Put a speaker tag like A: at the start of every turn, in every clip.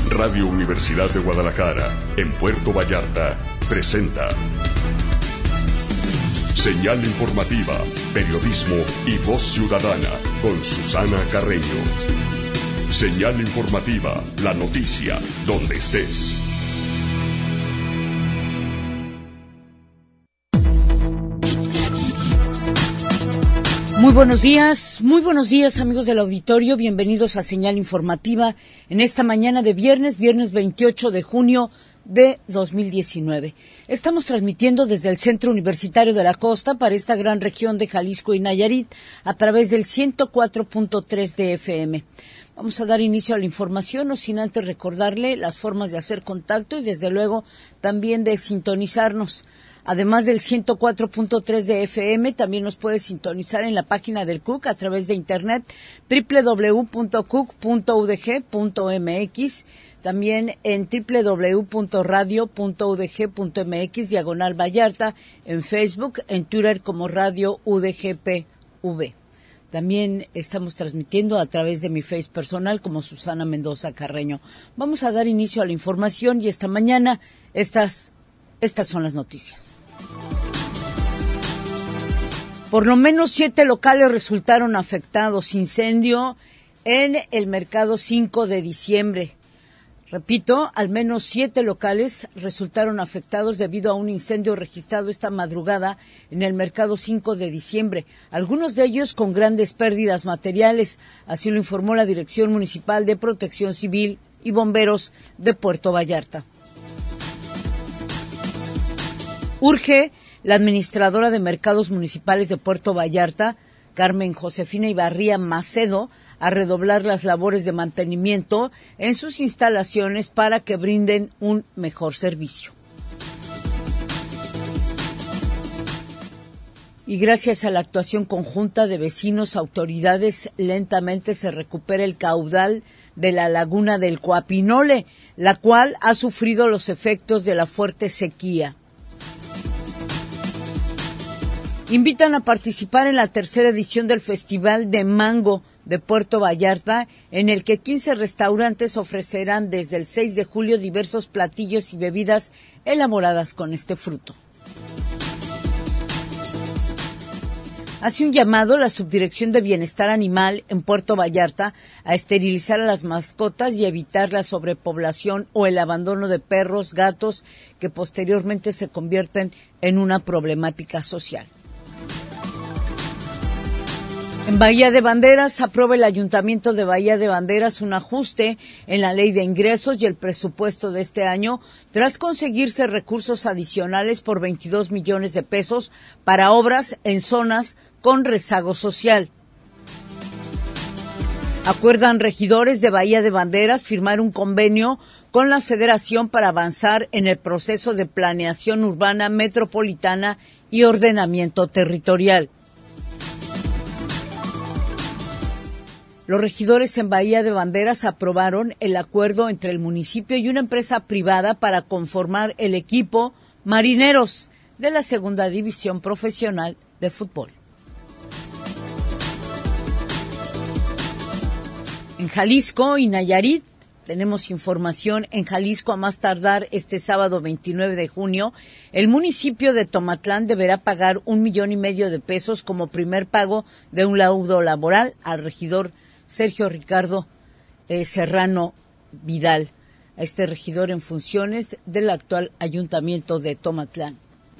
A: Radio Universidad de Guadalajara, en Puerto Vallarta, presenta Señal Informativa, Periodismo y Voz Ciudadana, con Susana Carreño. Señal Informativa, la noticia, donde estés.
B: Muy buenos días amigos del auditorio, bienvenidos a Señal Informativa en esta mañana de viernes 28 de junio de 2019. Estamos transmitiendo desde el Centro Universitario de la Costa para esta gran región de Jalisco y Nayarit a través del 104.3 de FM. Vamos a dar inicio a la información, no sin antes recordarle las formas de hacer contacto y desde luego también de sintonizarnos. Además del 104.3 de FM, también nos puede sintonizar en la página del CUC a través de internet www.cuc.udg.mx, también en www.radio.udg.mx/Vallarta, en Facebook, en Twitter como Radio UDGPV. También estamos transmitiendo a través de mi Face personal como Susana Mendoza Carreño. Vamos a dar inicio a la información y esta mañana estas son las noticias. Por lo menos 7 locales resultaron afectados. Incendio en el Mercado 5 de diciembre. Repito, al menos 7 locales resultaron afectados debido a un incendio registrado esta madrugada en el Mercado 5 de diciembre. Algunos de ellos con grandes pérdidas materiales. Así lo informó la Dirección Municipal de Protección Civil y Bomberos de Puerto Vallarta. Urge la administradora de mercados municipales de Puerto Vallarta, Carmen Josefina Ibarría Macedo, a redoblar las labores de mantenimiento en sus instalaciones para que brinden un mejor servicio. Y gracias a la actuación conjunta de vecinos, autoridades, lentamente se recupera el caudal de la laguna del Coapinole, la cual ha sufrido los efectos de la fuerte sequía. Invitan a participar en la tercera edición del Festival de Mango de Puerto Vallarta, en el que 15 restaurantes ofrecerán desde el 6 de julio diversos platillos y bebidas elaboradas con este fruto. Hace un llamado la Subdirección de Bienestar Animal en Puerto Vallarta a esterilizar a las mascotas y evitar la sobrepoblación o el abandono de perros, gatos, que posteriormente se convierten en una problemática social. En Bahía de Banderas, aprueba el Ayuntamiento de Bahía de Banderas un ajuste en la Ley de Ingresos y el presupuesto de este año, tras conseguirse recursos adicionales por 22 millones de pesos para obras en zonas con rezago social. Acuerdan regidores de Bahía de Banderas firmar un convenio con la Federación para avanzar en el proceso de planeación urbana metropolitana y ordenamiento territorial. Los regidores en Bahía de Banderas aprobaron el acuerdo entre el municipio y una empresa privada para conformar el equipo Marineros de la Segunda División Profesional de Fútbol. En Jalisco y Nayarit tenemos información. En Jalisco, a más tardar este sábado 29 de junio, el municipio de Tomatlán deberá pagar 1,5 millones de pesos como primer pago de un laudo laboral al regidor Sergio Ricardo Serrano Vidal, a este regidor en funciones del actual ayuntamiento de Tomatlán.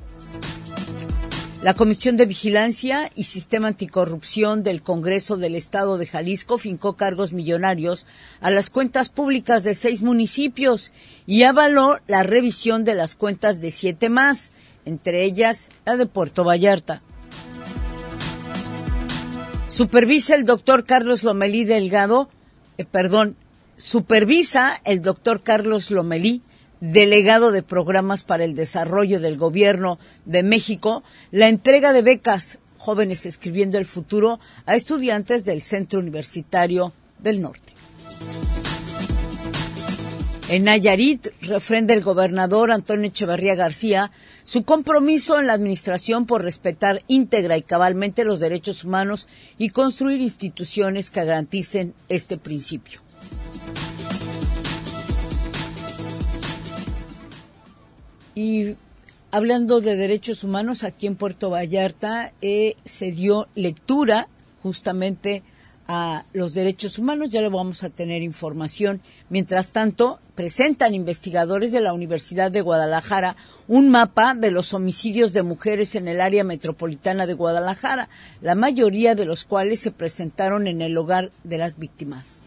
B: La Comisión de Vigilancia y Sistema Anticorrupción del Congreso del Estado de Jalisco fincó cargos millonarios a las cuentas públicas de 6 municipios y avaló la revisión de las cuentas de 7 más, entre ellas la de Puerto Vallarta. Supervisa el doctor Carlos Lomelí, delegado de Programas para el Desarrollo del Gobierno de México, la entrega de becas Jóvenes Escribiendo el Futuro a estudiantes del Centro Universitario del Norte. En Nayarit, refrenda el gobernador Antonio Echeverría García su compromiso en la administración por respetar íntegra y cabalmente los derechos humanos y construir instituciones que garanticen este principio. Y hablando de derechos humanos, aquí en Puerto Vallarta se dio lectura justamente a los derechos humanos. Ya le vamos a tener información. Mientras tanto, presentan investigadores de la Universidad de Guadalajara un mapa de los homicidios de mujeres en el área metropolitana de Guadalajara, la mayoría de los cuales se presentaron en el hogar de las víctimas.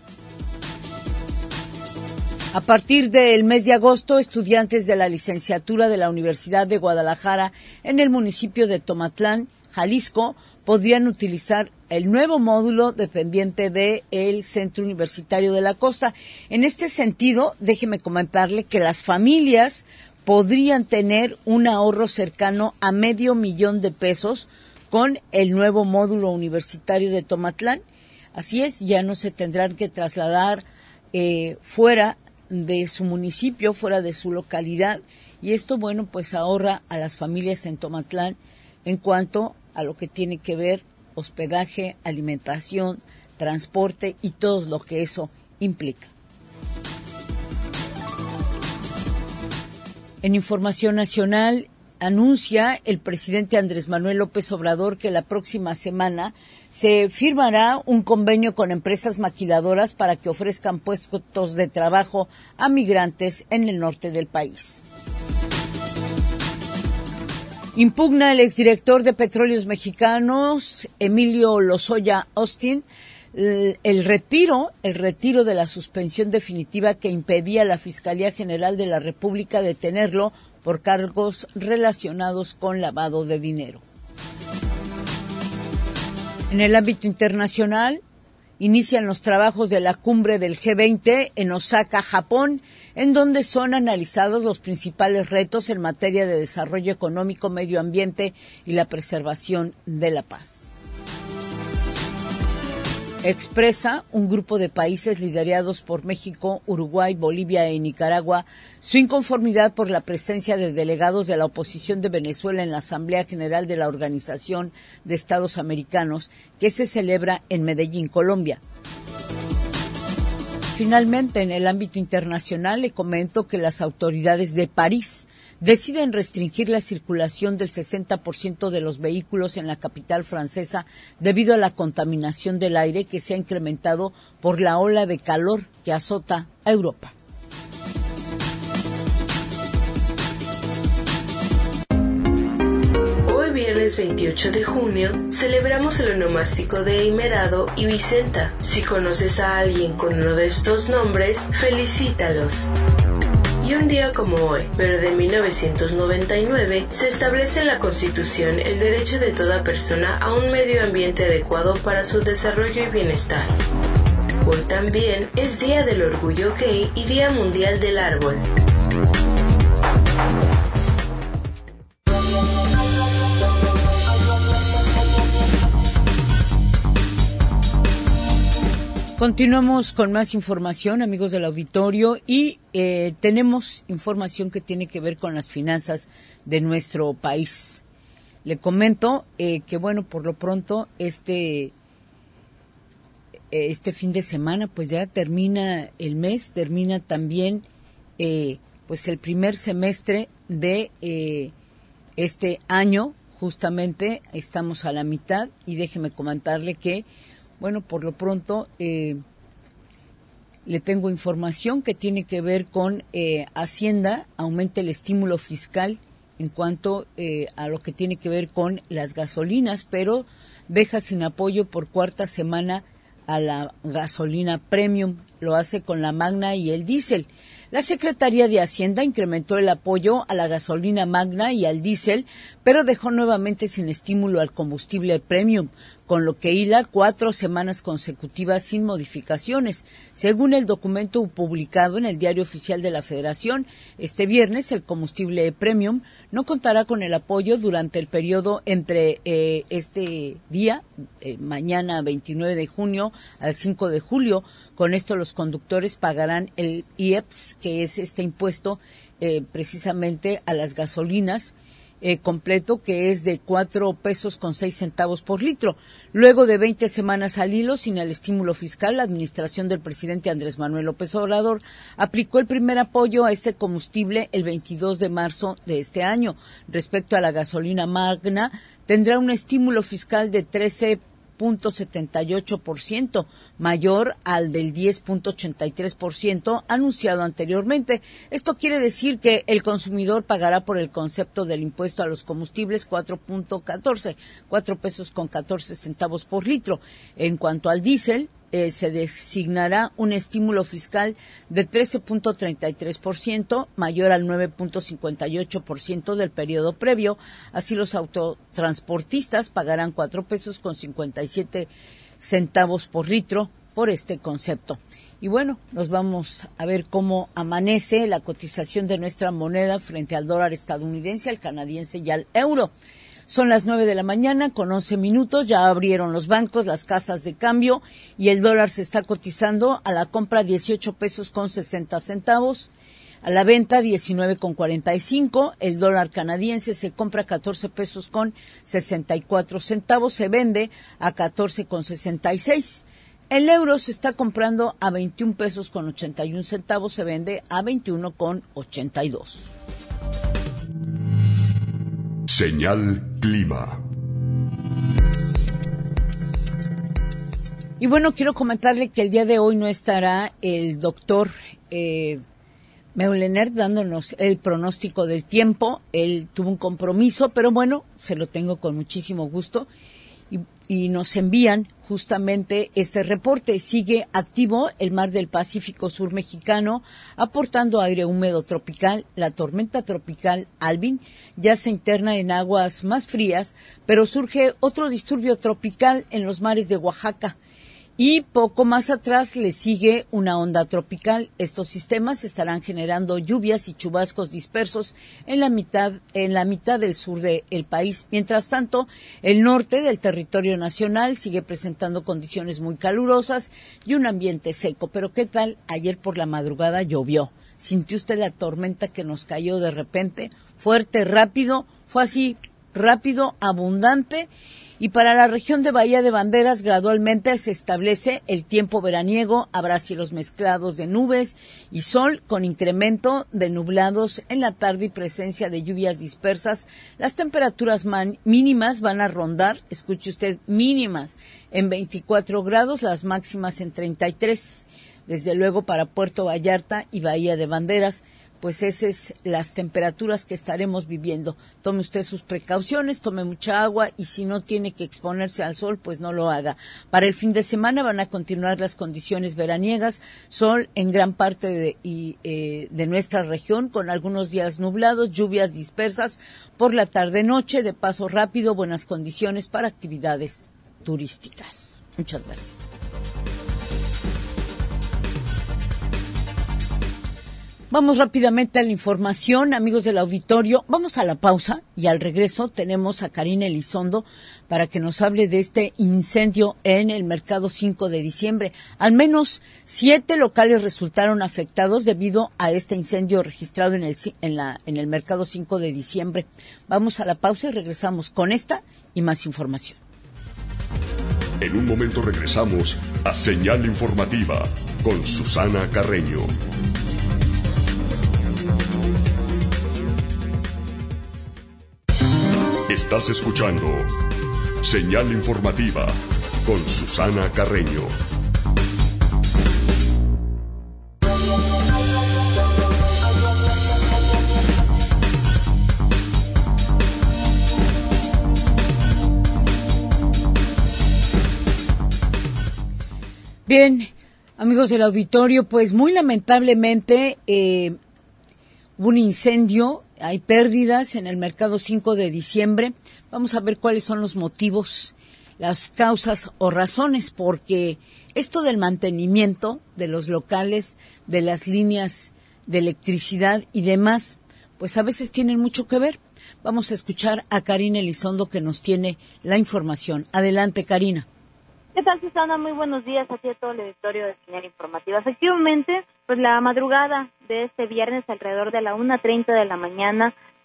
B: A partir del mes de agosto, estudiantes de la licenciatura de la Universidad de Guadalajara en el municipio de Tomatlán, Jalisco, podrían utilizar el nuevo módulo dependiente del Centro Universitario de la Costa. En este sentido, déjeme comentarle que las familias podrían tener un ahorro cercano a $500,000 con el nuevo módulo universitario de Tomatlán. Así es, ya no se tendrán que trasladar fuera de su municipio, fuera de su localidad, y esto, bueno, pues ahorra a las familias en Tomatlán en cuanto a lo que tiene que ver hospedaje, alimentación, transporte y todo lo que eso implica. En información nacional, anuncia el presidente Andrés Manuel López Obrador que la próxima semana se firmará un convenio con empresas maquiladoras para que ofrezcan puestos de trabajo a migrantes en el norte del país. Impugna el exdirector de Petróleos Mexicanos, Emilio Lozoya Austin, el retiro de la suspensión definitiva que impedía a la Fiscalía General de la República detenerlo por cargos relacionados con lavado de dinero. En el ámbito internacional, inician los trabajos de la cumbre del G20 en Osaka, Japón, en donde son analizados los principales retos en materia de desarrollo económico, medio ambiente y la preservación de la paz. Expresa un grupo de países liderados por México, Uruguay, Bolivia e Nicaragua su inconformidad por la presencia de delegados de la oposición de Venezuela en la Asamblea General de la Organización de Estados Americanos, que se celebra en Medellín, Colombia. Finalmente, en el ámbito internacional, le comento que las autoridades de París deciden restringir la circulación del 60% de los vehículos en la capital francesa debido a la contaminación del aire que se ha incrementado por la ola de calor que azota a Europa.
C: Hoy viernes 28 de junio celebramos el onomástico de Himerado y Vicenta. Si conoces a alguien con uno de estos nombres, felicítalos. Y un día como hoy, pero de 1999, se establece en la Constitución el derecho de toda persona a un medio ambiente adecuado para su desarrollo y bienestar. Hoy también es Día del Orgullo Gay y Día Mundial del Árbol.
B: Continuamos con más información, amigos del auditorio, y tenemos información que tiene que ver con las finanzas de nuestro país. Le comento que, bueno, por lo pronto, este fin de semana, pues ya termina el mes, termina también, pues el primer semestre de este año. Justamente estamos a la mitad y déjeme comentarle que, bueno, por lo pronto le tengo información que tiene que ver con Hacienda, aumenta el estímulo fiscal en cuanto a lo que tiene que ver con las gasolinas, pero deja sin apoyo por cuarta semana a la gasolina premium, lo hace con la Magna y el diésel. La Secretaría de Hacienda incrementó el apoyo a la gasolina Magna y al diésel, pero dejó nuevamente sin estímulo al combustible premium, con lo que hila 4 semanas consecutivas sin modificaciones. Según el documento publicado en el Diario Oficial de la Federación, este viernes el combustible premium no contará con el apoyo durante el periodo entre este día, mañana 29 de junio al 5 de julio. Con esto los conductores pagarán el IEPS, que es este impuesto precisamente a las gasolinas, completo, que es de 4 pesos con 6 centavos por litro. Luego de 20 semanas al hilo, sin el estímulo fiscal, la administración del presidente Andrés Manuel López Obrador aplicó el primer apoyo a este combustible el 22 de marzo de este año. Respecto a la gasolina magna, tendrá un estímulo fiscal de 13.78%, mayor al del 10.83% anunciado anteriormente. Esto quiere decir que el consumidor pagará por el concepto del impuesto a los combustibles 4 pesos con 14 centavos por litro. En cuanto al diésel, se designará un estímulo fiscal de 13.33%, mayor al 9.58% del periodo previo. Así, los autotransportistas pagarán 4 pesos con 57 centavos por litro por este concepto. Y bueno, nos vamos a ver cómo amanece la cotización de nuestra moneda frente al dólar estadounidense, al canadiense y al euro. Son las 9 de la mañana con 11 minutos, ya abrieron los bancos, las casas de cambio, y el dólar se está cotizando a la compra 18 pesos con 60 centavos, a la venta 19 con 45, el dólar canadiense se compra 14 pesos con 64 centavos, se vende a 14 con 66. El euro se está comprando a 21 pesos con 81 centavos, se vende a 21 con 82.
A: Señal Clima.
B: Y bueno, quiero comentarle que el día de hoy no estará el doctor Meulener dándonos el pronóstico del tiempo. Él tuvo un compromiso, pero bueno, se lo tengo con muchísimo gusto. Y nos envían justamente este reporte. Sigue activo el mar del Pacífico Sur mexicano, aportando aire húmedo tropical. La tormenta tropical Alvin ya se interna en aguas más frías, pero surge otro disturbio tropical en los mares de Oaxaca. Y poco más atrás le sigue una onda tropical. Estos sistemas estarán generando lluvias y chubascos dispersos en la mitad del sur del país. Mientras tanto, el norte del territorio nacional sigue presentando condiciones muy calurosas y un ambiente seco. Pero ¿qué tal? Ayer por la madrugada llovió. ¿Sintió usted la tormenta que nos cayó de repente? Fuerte, rápido, fue así, rápido, abundante. Y para la región de Bahía de Banderas gradualmente se establece el tiempo veraniego. Habrá cielos mezclados de nubes y sol con incremento de nublados en la tarde y presencia de lluvias dispersas. Las temperaturas mínimas van a rondar, escuche usted, mínimas en 24 grados, las máximas en 33. Desde luego para Puerto Vallarta y Bahía de Banderas, pues esas son las temperaturas que estaremos viviendo. Tome usted sus precauciones, tome mucha agua y si no tiene que exponerse al sol, pues no lo haga. Para el fin de semana van a continuar las condiciones veraniegas, sol en gran parte de nuestra región, con algunos días nublados, lluvias dispersas por la tarde-noche, de paso rápido, buenas condiciones para actividades turísticas. Muchas gracias. Vamos rápidamente a la información, amigos del auditorio. Vamos a la pausa y al regreso tenemos a Karina Elizondo para que nos hable de este incendio en el Mercado 5 de diciembre. Al menos 7 locales resultaron afectados debido a este incendio registrado en el Mercado 5 de diciembre. Vamos a la pausa y regresamos con esta y más información.
A: En un momento regresamos a Señal Informativa con Susana Carreño. Estás escuchando Señal Informativa con Susana Carreño.
B: Bien, amigos del auditorio, pues muy lamentablemente hubo un incendio. Hay pérdidas en el Mercado 5 de diciembre. Vamos a ver cuáles son los motivos, las causas o razones, porque esto del mantenimiento de los locales, de las líneas de electricidad y demás, pues a veces tienen mucho que ver. Vamos a escuchar a Karina Elizondo que nos tiene la información. Adelante, Karina.
D: ¿Qué tal, Susana? Muy buenos días aquí a todo el auditorio de Señal Informativa. Efectivamente, pues la madrugada de este viernes, alrededor de la 1:30 de la mañana,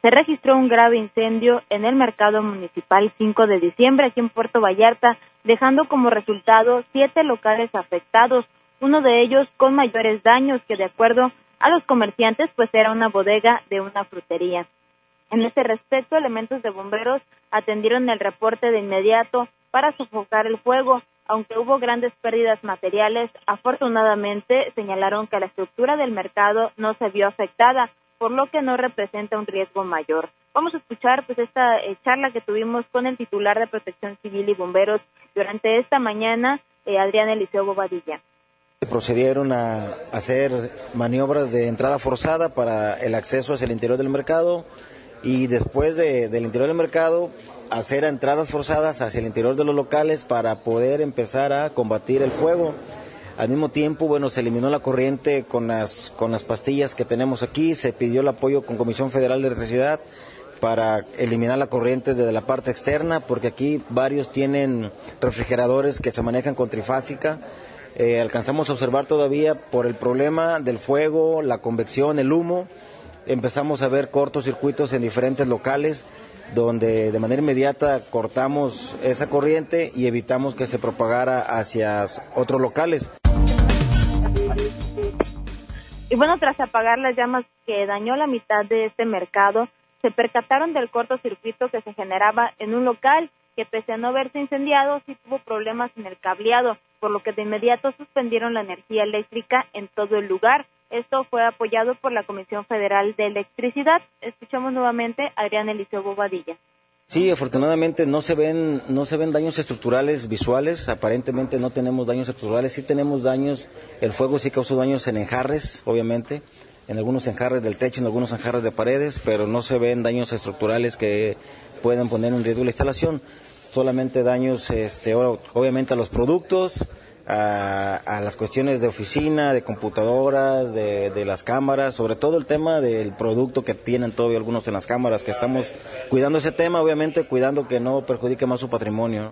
D: se registró un grave incendio en el mercado municipal 5 de diciembre aquí en Puerto Vallarta, dejando como resultado 7 locales afectados, uno de ellos con mayores daños que, de acuerdo a los comerciantes, pues era una bodega de una frutería. En este respecto, elementos de bomberos atendieron el reporte de inmediato para sofocar el fuego. Aunque hubo grandes pérdidas materiales, afortunadamente señalaron que la estructura del mercado no se vio afectada, por lo que no representa un riesgo mayor. Vamos a escuchar pues esta charla que tuvimos con el titular de Protección Civil y Bomberos durante esta mañana, Adrián Eliseo Bobadilla.
E: Procedieron a hacer maniobras de entrada forzada para el acceso hacia el interior del mercado y después del interior del mercado hacer entradas forzadas hacia el interior de los locales para poder empezar a combatir el fuego. Al mismo tiempo, se eliminó la corriente con las pastillas que tenemos aquí, se pidió el apoyo con Comisión Federal de Electricidad para eliminar la corriente desde la parte externa, porque aquí varios tienen refrigeradores que se manejan con trifásica. Alcanzamos a observar todavía por el problema del fuego, la convección, el humo, empezamos a ver cortocircuitos en diferentes locales, donde de manera inmediata cortamos esa corriente y evitamos que se propagara hacia otros locales.
D: Y tras apagar las llamas que dañó la mitad de este mercado, se percataron del cortocircuito que se generaba en un local que, pese a no verse incendiado, sí tuvo problemas en el cableado, por lo que de inmediato suspendieron la energía eléctrica en todo el lugar. Esto fue apoyado por la Comisión Federal de Electricidad. Escuchamos nuevamente a Adrián Eliseo Bobadilla.
E: Sí, afortunadamente no se ven daños estructurales visuales, aparentemente no tenemos daños estructurales, sí tenemos daños, el fuego sí causó daños en enjarres, obviamente, en algunos enjarres del techo, en algunos enjarres de paredes, pero no se ven daños estructurales que puedan poner en riesgo la instalación, solamente daños obviamente a los productos, a las cuestiones de oficina, de computadoras, de las cámaras, sobre todo el tema del producto que tienen todavía algunos en las cámaras, que estamos cuidando ese tema, obviamente cuidando que no perjudique más su patrimonio.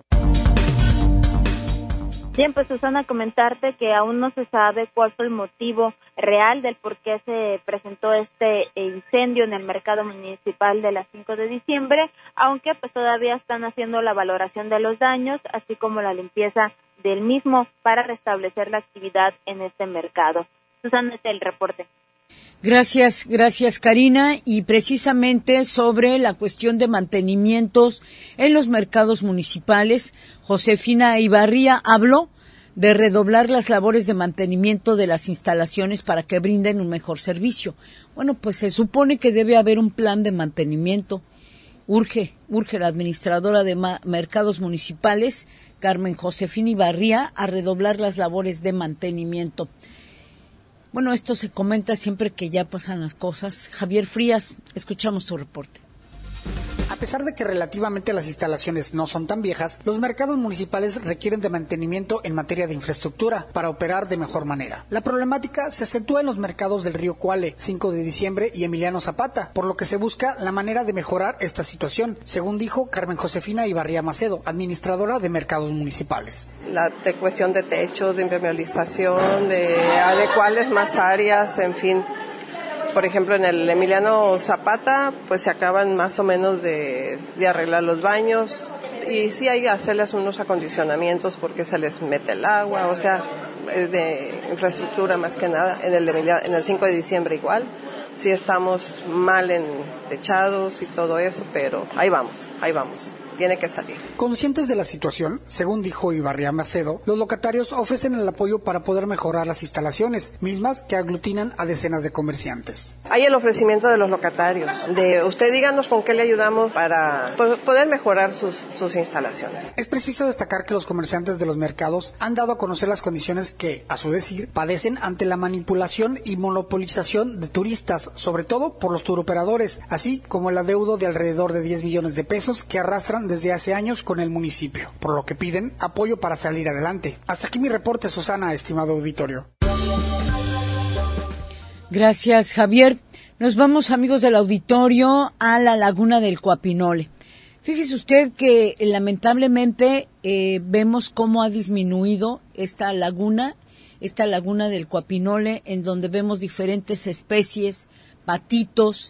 D: Bien, pues Susana, comentarte que aún no se sabe cuál fue el motivo real del por qué se presentó este incendio en el mercado municipal de la 5 de diciembre, aunque pues todavía están haciendo la valoración de los daños, así como la limpieza del mismo para restablecer la actividad en este mercado. Susana, este es el reporte.
B: Gracias, Karina. Y precisamente sobre la cuestión de mantenimientos en los mercados municipales, Josefina Ibarría habló de redoblar las labores de mantenimiento de las instalaciones para que brinden un mejor servicio. Pues se supone que debe haber un plan de mantenimiento. Urge la administradora de mercados municipales, Carmen Josefina Ibarría, a redoblar las labores de mantenimiento. Esto se comenta siempre que ya pasan las cosas. Javier Frías, escuchamos tu reporte.
F: A pesar de que relativamente las instalaciones no son tan viejas, los mercados municipales requieren de mantenimiento en materia de infraestructura para operar de mejor manera. La problemática se acentúa en los mercados del Río Cuale, 5 de diciembre y Emiliano Zapata, por lo que se busca la manera de mejorar esta situación, según dijo Carmen Josefina Ibarría Macedo, administradora de mercados municipales.
G: La cuestión de techos, de impermeabilización, de adecuarles más áreas, en fin. Por ejemplo, en el Emiliano Zapata, pues se acaban más o menos de arreglar los baños y sí hay que hacerles unos acondicionamientos porque se les mete el agua, o sea, es de infraestructura más que nada. En el 5 de diciembre igual, sí estamos mal en techados y todo eso, pero ahí vamos. Tiene que salir.
F: Conscientes de la situación, según dijo Ibarría Macedo, los locatarios ofrecen el apoyo para poder mejorar las instalaciones, mismas que aglutinan a decenas de comerciantes.
G: Hay el ofrecimiento de los locatarios, de usted díganos con qué le ayudamos para poder mejorar sus instalaciones.
F: Es preciso destacar que los comerciantes de los mercados han dado a conocer las condiciones que, a su decir, padecen ante la manipulación y monopolización de turistas, sobre todo por los turoperadores, así como el adeudo de alrededor de 10 millones de pesos que arrastran desde hace años con el municipio, por lo que piden apoyo para salir adelante. Hasta aquí mi reporte, Susana, estimado auditorio.
B: Gracias, Javier. Nos vamos, amigos del auditorio, a la laguna del Coapinole. Fíjese usted que lamentablemente vemos cómo ha disminuido esta laguna esta laguna del Cuapinole, en donde vemos diferentes especies, patitos,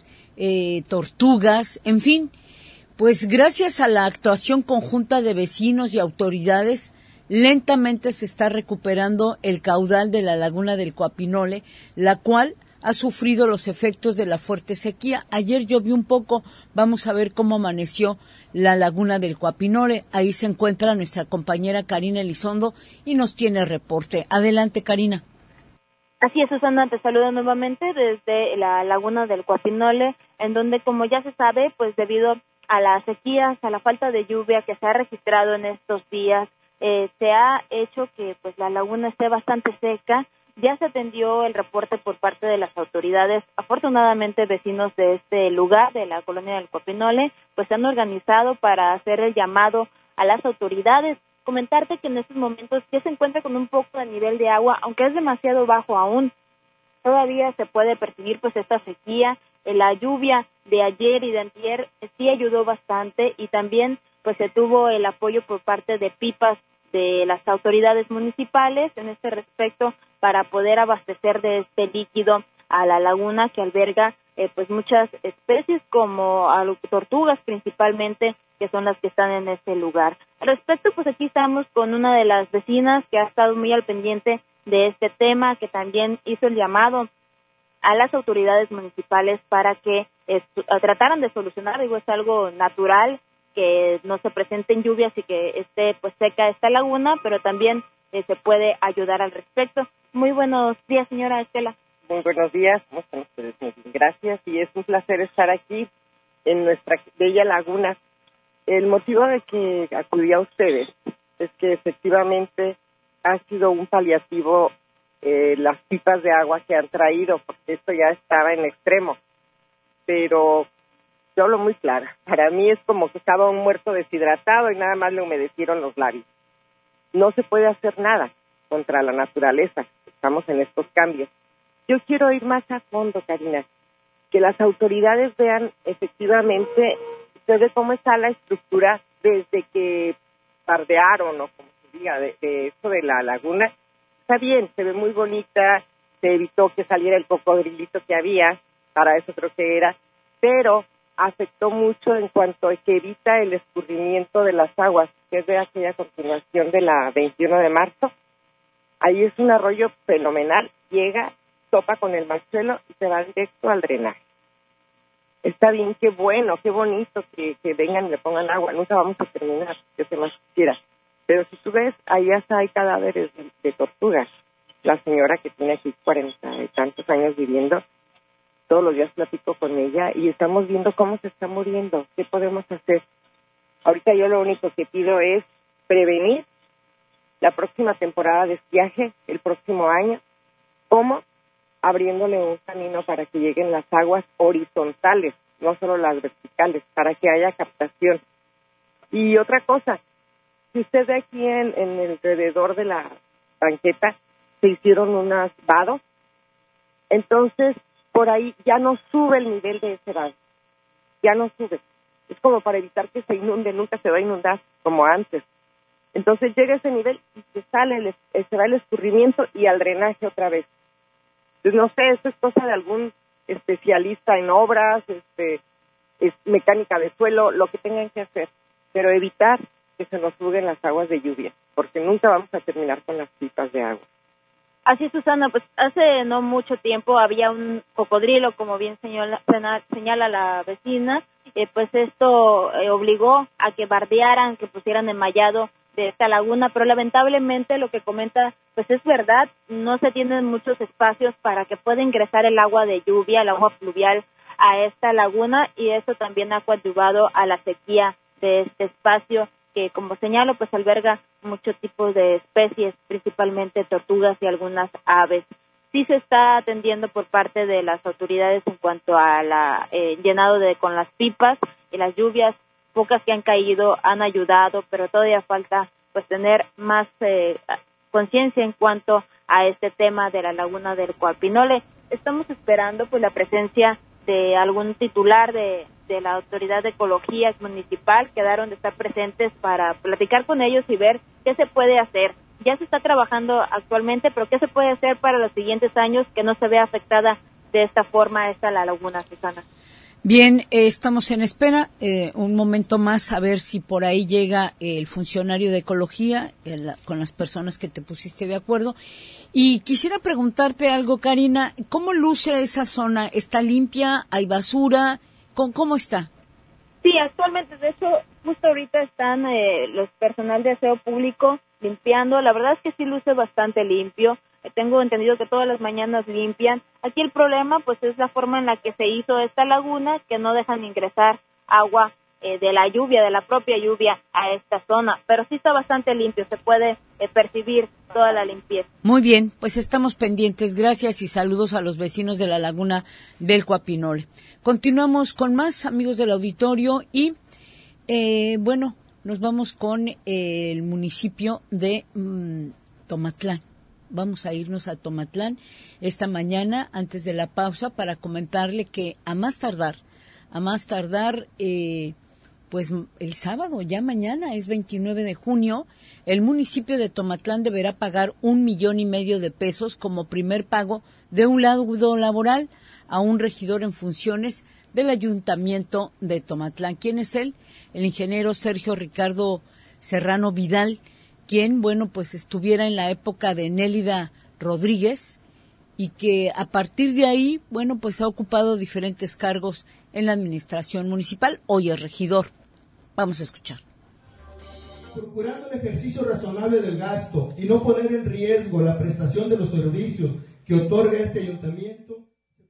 B: tortugas, en fin. Pues gracias a la actuación conjunta de vecinos y autoridades, lentamente se está recuperando el caudal de la laguna del Cuapinole, la cual ha sufrido los efectos de la fuerte sequía. Ayer llovió un poco, vamos a ver cómo amaneció la laguna del Cuapinole. Ahí se encuentra nuestra compañera Karina Elizondo y nos tiene reporte. Adelante, Karina.
D: Así es, Susana, te saludo nuevamente desde la laguna del Cuapinole, en donde, como ya se sabe, pues debido a las sequías, a la falta de lluvia que se ha registrado en estos días, se ha hecho que pues la laguna esté bastante seca. Ya se atendió el reporte por parte de las autoridades. Afortunadamente, vecinos de este lugar, de la colonia del Cuapinole, pues se han organizado para hacer el llamado a las autoridades. Comentarte que en estos momentos ya se encuentra con un poco de nivel de agua, aunque es demasiado bajo aún. Todavía se puede percibir pues esta sequía. La lluvia de ayer y de antier sí ayudó bastante, y también pues se tuvo el apoyo por parte de pipas de las autoridades municipales en este respecto para poder abastecer de este líquido a la laguna, que alberga pues muchas especies como tortugas principalmente, que son las que están en este lugar. Al respecto, pues aquí estamos con una de las vecinas que ha estado muy al pendiente de este tema, que también hizo el llamado a las autoridades municipales para que trataran de solucionar. Digo, es algo natural que no se presenten lluvias y que esté pues seca esta laguna, pero también se puede ayudar al respecto. Muy buenos días, señora Estela.
H: Muy buenos días, ¿cómo están ustedes? Gracias, y es un placer estar aquí en nuestra bella laguna. El motivo de que acudí a ustedes es que efectivamente ha sido un paliativo las pipas de agua que han traído, porque esto ya estaba en extremo. Pero yo hablo muy clara, para mí es como que estaba un muerto deshidratado y nada más le humedecieron los labios. No se puede hacer nada contra la naturaleza, estamos en estos cambios. Yo quiero ir más a fondo, Karina, que las autoridades vean efectivamente desde cómo está la estructura desde que bardearon, o como se diga, de esto de la laguna. Está bien, se ve muy bonita, se evitó que saliera el cocodrilito que había, para eso creo que era, pero afectó mucho en cuanto a que evita el escurrimiento de las aguas, que es de aquella continuación de la 21 de marzo. Ahí es un arroyo fenomenal, llega, topa con el Manchuelo y se va directo al drenaje. Está bien, qué bueno, qué bonito que vengan y le pongan agua. Nunca vamos a terminar, que se más quisiera. Pero si tú ves, ahí hasta hay cadáveres de tortugas. La señora que tiene aquí 40 y tantos años viviendo, todos los días platico con ella y estamos viendo cómo se está muriendo. ¿Qué podemos hacer? Ahorita yo lo único que pido es prevenir la próxima temporada de estiaje, el próximo año. ¿Cómo? Abriéndole un camino para que lleguen las aguas horizontales, no solo las verticales, para que haya captación. Y otra cosa, si usted ve aquí en el alrededor de la banqueta, se hicieron unos vados, entonces por ahí ya no sube el nivel de ese vado, ya no sube. Es como para evitar que se inunde, nunca se va a inundar como antes. Entonces llega ese nivel y se va el escurrimiento y al drenaje otra vez. Entonces, no sé, esto es cosa de algún especialista en obras, es mecánica de suelo, lo que tengan que hacer, pero evitar que se nos suben las aguas de lluvia, porque nunca vamos a terminar con las pipas de agua.
D: Así, Susana, pues hace no mucho tiempo había un cocodrilo, como bien señala la vecina, pues esto obligó a que bardearan, que pusieran enmallado de esta laguna, pero lamentablemente lo que comenta pues es verdad, no se tienen muchos espacios para que pueda ingresar el agua de lluvia, el agua pluvial a esta laguna, y eso también ha coadyuvado a la sequía de este espacio que, como señalo, pues alberga muchos tipos de especies, principalmente tortugas y algunas aves. Sí se está atendiendo por parte de las autoridades en cuanto a la llenado con las pipas, y las lluvias pocas que han caído han ayudado, pero todavía falta pues tener más conciencia en cuanto a este tema de la laguna del Cuapinole. Estamos esperando pues la presencia de algún titular de la Autoridad de Ecología Municipal, quedaron de estar presentes para platicar con ellos y ver qué se puede hacer. ya se está trabajando actualmente, pero ¿qué se puede hacer para los siguientes años que no se vea afectada de esta forma la laguna, Susana?
B: Bien, estamos en espera un momento más a ver si por ahí llega el funcionario de ecología con las personas que te pusiste de acuerdo. Y quisiera preguntarte algo, Karina, ¿cómo luce esa zona? ¿Está limpia? ¿Hay basura? ¿Cómo está?
D: Sí, actualmente, de hecho, justo ahorita están los personal de aseo público limpiando. La verdad es que sí luce bastante limpio. Tengo entendido que todas las mañanas limpian. Aquí el problema, pues, es la forma en la que se hizo esta laguna, que no dejan ingresar agua de la lluvia, de la propia lluvia, a esta zona. Pero sí está bastante limpio, se puede percibir toda la limpieza.
B: Muy bien, pues estamos pendientes. Gracias y saludos a los vecinos de la laguna del Coapinole. Continuamos con más, amigos del auditorio, y bueno, nos vamos con el municipio de Tomatlán. Vamos a irnos a Tomatlán esta mañana antes de la pausa para comentarle que a más tardar, pues el sábado, ya mañana, es 29 de junio, el municipio de Tomatlán deberá pagar 1,5 millones de pesos como primer pago de un laudo laboral a un regidor en funciones del Ayuntamiento de Tomatlán. ¿Quién es él? El ingeniero Sergio Ricardo Serrano Vidal, quien, bueno, pues estuviera en la época de Nélida Rodríguez y que a partir de ahí, bueno, pues ha ocupado diferentes cargos en la administración municipal. Hoy es regidor. Vamos a escuchar.
I: Procurando el ejercicio razonable del gasto y no poner en riesgo la prestación de los servicios que otorga este ayuntamiento.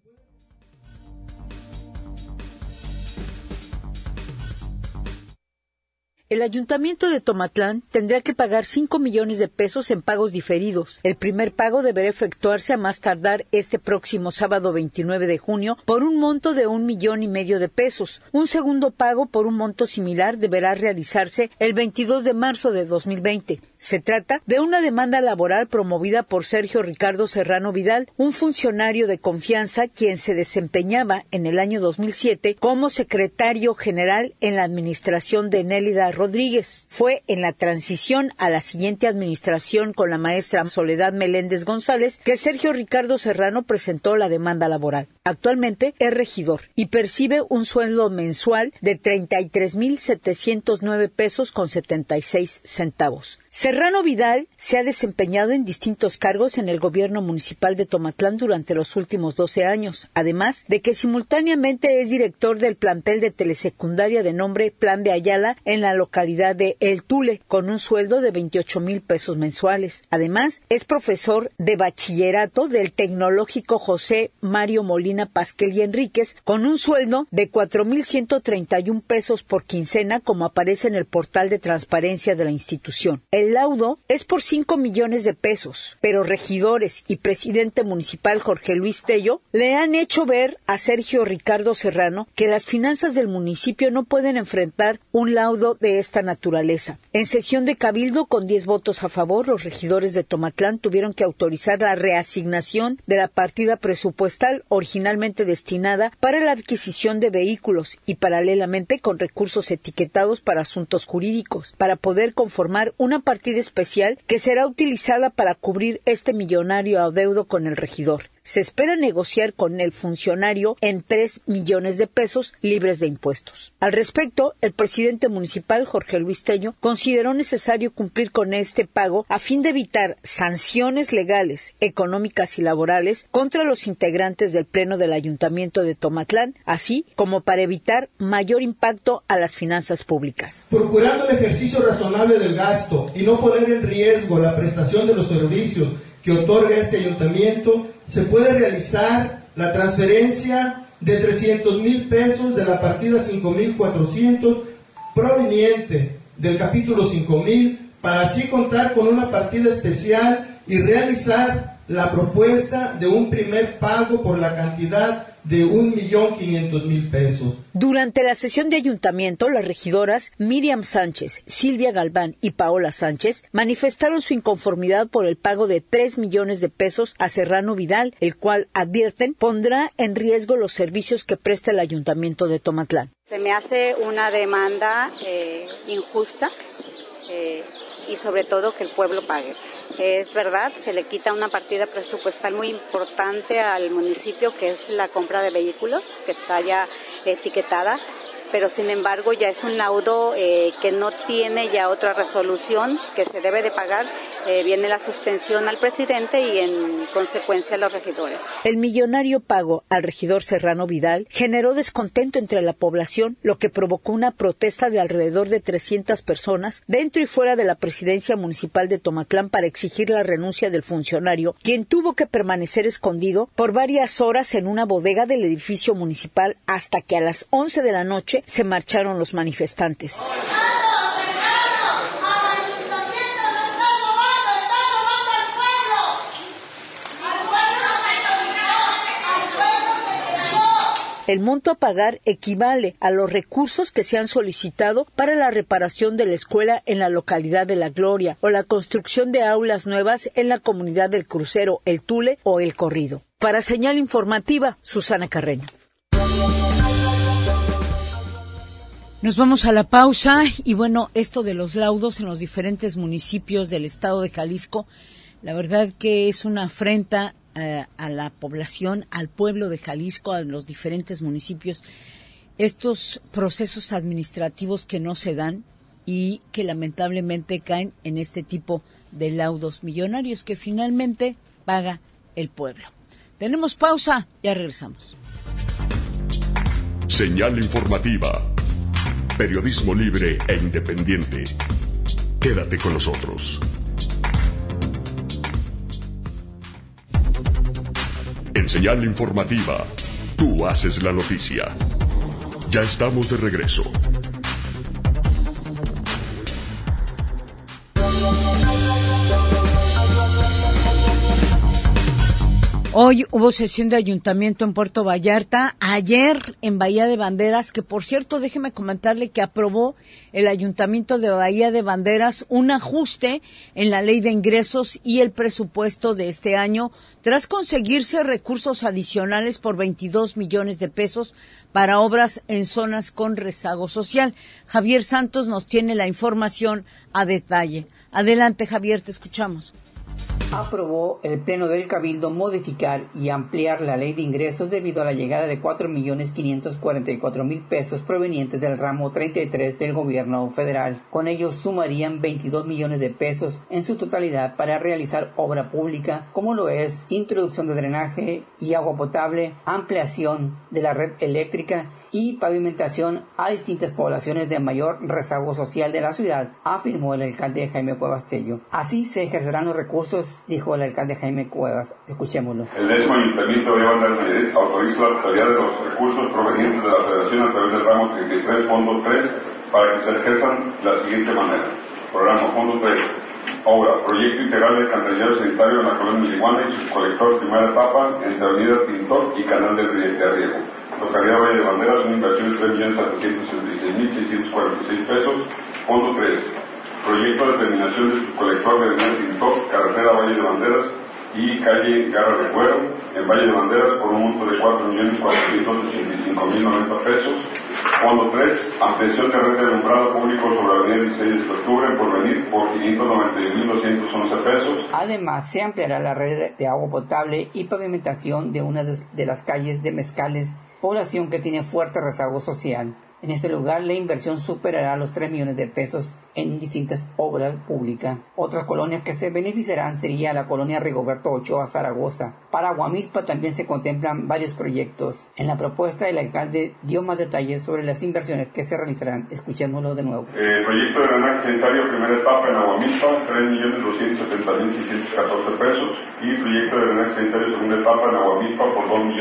B: El Ayuntamiento de Tomatlán tendrá que pagar 5 millones de pesos en pagos diferidos. El primer pago deberá efectuarse a más tardar este próximo sábado 29 de junio por un monto de 1,5 millones de pesos. Un segundo pago por un monto similar deberá realizarse el 22 de marzo de 2020. Se trata de una demanda laboral promovida por Sergio Ricardo Serrano Vidal, un funcionario de confianza quien se desempeñaba en el año 2007 como secretario general en la administración de Nélida Rodríguez. Fue en la transición a la siguiente administración con la maestra Soledad Meléndez González que Sergio Ricardo Serrano presentó la demanda laboral. Actualmente es regidor y percibe un sueldo mensual de 33,709 pesos con 76 centavos. Serrano Vidal se ha desempeñado en distintos cargos en el gobierno municipal de Tomatlán durante los últimos 12 años, además de que simultáneamente es director del plantel de telesecundaria de nombre Plan de Ayala en la localidad de El Tule, con un sueldo de 28,000 pesos mensuales. Además, es profesor de bachillerato del Tecnológico José Mario Molina Pasquel y Enríquez, con un sueldo de 4,131 pesos por quincena, como aparece en el portal de transparencia de la institución. El laudo es por 5 millones de pesos, pero regidores y presidente municipal Jorge Luis Tello le han hecho ver a Sergio Ricardo Serrano que las finanzas del municipio no pueden enfrentar un laudo de esta naturaleza. En sesión de cabildo con 10 votos a favor, los regidores de Tomatlán tuvieron que autorizar la reasignación de la partida presupuestal originalmente destinada para la adquisición de vehículos y paralelamente con recursos etiquetados para asuntos jurídicos, para poder conformar una partida especial que será utilizada para cubrir este millonario adeudo con el regidor. Se espera negociar con el funcionario en 3 millones de pesos libres de impuestos. Al respecto, el presidente municipal, Jorge Luis Tello, consideró necesario cumplir con este pago a fin de evitar sanciones legales, económicas y laborales contra los integrantes del Pleno del Ayuntamiento de Tomatlán, así como para evitar mayor impacto a las finanzas públicas.
I: Procurando el ejercicio razonable del gasto y no poner en riesgo la prestación de los servicios que otorga este ayuntamiento, se puede realizar la transferencia de 300,000 pesos de la partida 5,400 proveniente del capítulo 5,000 para así contar con una partida especial y realizar la propuesta de un primer pago por la cantidad de 1,500,000 pesos.
B: Durante la sesión de ayuntamiento, las regidoras Miriam Sánchez, Silvia Galván y Paola Sánchez manifestaron su inconformidad por el pago de 3 millones de pesos a Serrano Vidal, el cual, advierten, pondrá en riesgo los servicios que presta el ayuntamiento de Tomatlán.
J: Se me hace una demanda injusta y sobre todo que el pueblo pague. Es verdad, se le quita una partida presupuestal muy importante al municipio, que es la compra de vehículos, que está ya etiquetada, pero sin embargo ya es un laudo que no tiene ya otra resolución que se debe de pagar. Viene la suspensión al presidente y en consecuencia a los regidores.
B: El millonario pago al regidor Serrano Vidal generó descontento entre la población, lo que provocó una protesta de alrededor de 300 personas dentro y fuera de la presidencia municipal de Tomatlán para exigir la renuncia del funcionario, quien tuvo que permanecer escondido por varias horas en una bodega del edificio municipal hasta que a las 11 de la noche se marcharon los manifestantes. El monto a pagar equivale a los recursos que se han solicitado para la reparación de la escuela en la localidad de La Gloria o la construcción de aulas nuevas en la comunidad del Crucero, El Tule o El Corrido. Para Señal Informativa, Susana Carreño. Nos vamos a la pausa y bueno, esto de los laudos en los diferentes municipios del estado de Jalisco, la verdad que es una afrenta a la población, al pueblo de Jalisco, a los diferentes municipios, estos procesos administrativos que no se dan y que lamentablemente caen en este tipo de laudos millonarios que finalmente paga el pueblo. Tenemos pausa, ya regresamos.
A: Señal informativa. Periodismo libre e independiente. Quédate con nosotros. En Señal Informativa, tú haces la noticia. Ya estamos de regreso.
B: Hoy hubo sesión de ayuntamiento en Puerto Vallarta, ayer en Bahía de Banderas, que por cierto, déjeme comentarle que aprobó el ayuntamiento de Bahía de Banderas un ajuste en la ley de ingresos y el presupuesto de este año, tras conseguirse recursos adicionales por 22 millones de pesos para obras en zonas con rezago social. Javier Santos nos tiene la información a detalle. Adelante, Javier, te escuchamos.
K: Aprobó el Pleno del Cabildo modificar y ampliar la ley de ingresos debido a la llegada de 4.544.000 pesos provenientes del ramo 33 del gobierno federal. Con ellos sumarían 22 millones de pesos en su totalidad para realizar obra pública, como lo es introducción de drenaje y agua potable, ampliación de la red eléctrica y pavimentación a distintas poblaciones de mayor rezago social de la ciudad, afirmó el alcalde Jaime Cuevas Tello. Así se ejercerán los recursos, dijo el alcalde Jaime Cuevas. Escuchémoslo.
L: El 10º Ayuntamiento de Banderas autoriza la totalidad de los recursos provenientes de la Federación a través del ramo 33, Fondo 3, para que se ejerzan de la siguiente manera. Programa Fondo 3. Obra, proyecto integral de alcantarillado sanitario en la colonia Milihuana y su colector primera etapa entre Avenida Pintor y Canal de Riego. Localidad Valle de Banderas, una inversión de 3.766.646 pesos. Fondo 3. Proyecto de terminación de su colector de Avenida Pintor, carretera Valle de Banderas y calle Garra de Cuero, en Valle de Banderas, por un monto de 4.485.090 pesos. Fondo 3. Ampliación de red de alumbrado público sobre la avenida 16 de octubre en Porvenir por 591.211 pesos.
K: Además, se ampliará la red de agua potable y pavimentación de una de las calles de Mezcales, población que tiene fuerte rezago social. En este lugar, la inversión superará los 3 millones de pesos en distintas obras públicas. Otras colonias que se beneficiarán sería la colonia Rigoberto Ochoa, Zaragoza. Para Aguamilpa también se contemplan varios proyectos. En la propuesta, el alcalde dio más detalles sobre las inversiones que se realizarán. Escuchémoslo de nuevo.
L: Proyecto de drenaje sanitario, primera etapa en Aguamilpa, 3.270.614 pesos. Y proyecto de drenaje sanitario, segunda etapa en Aguamilpa, por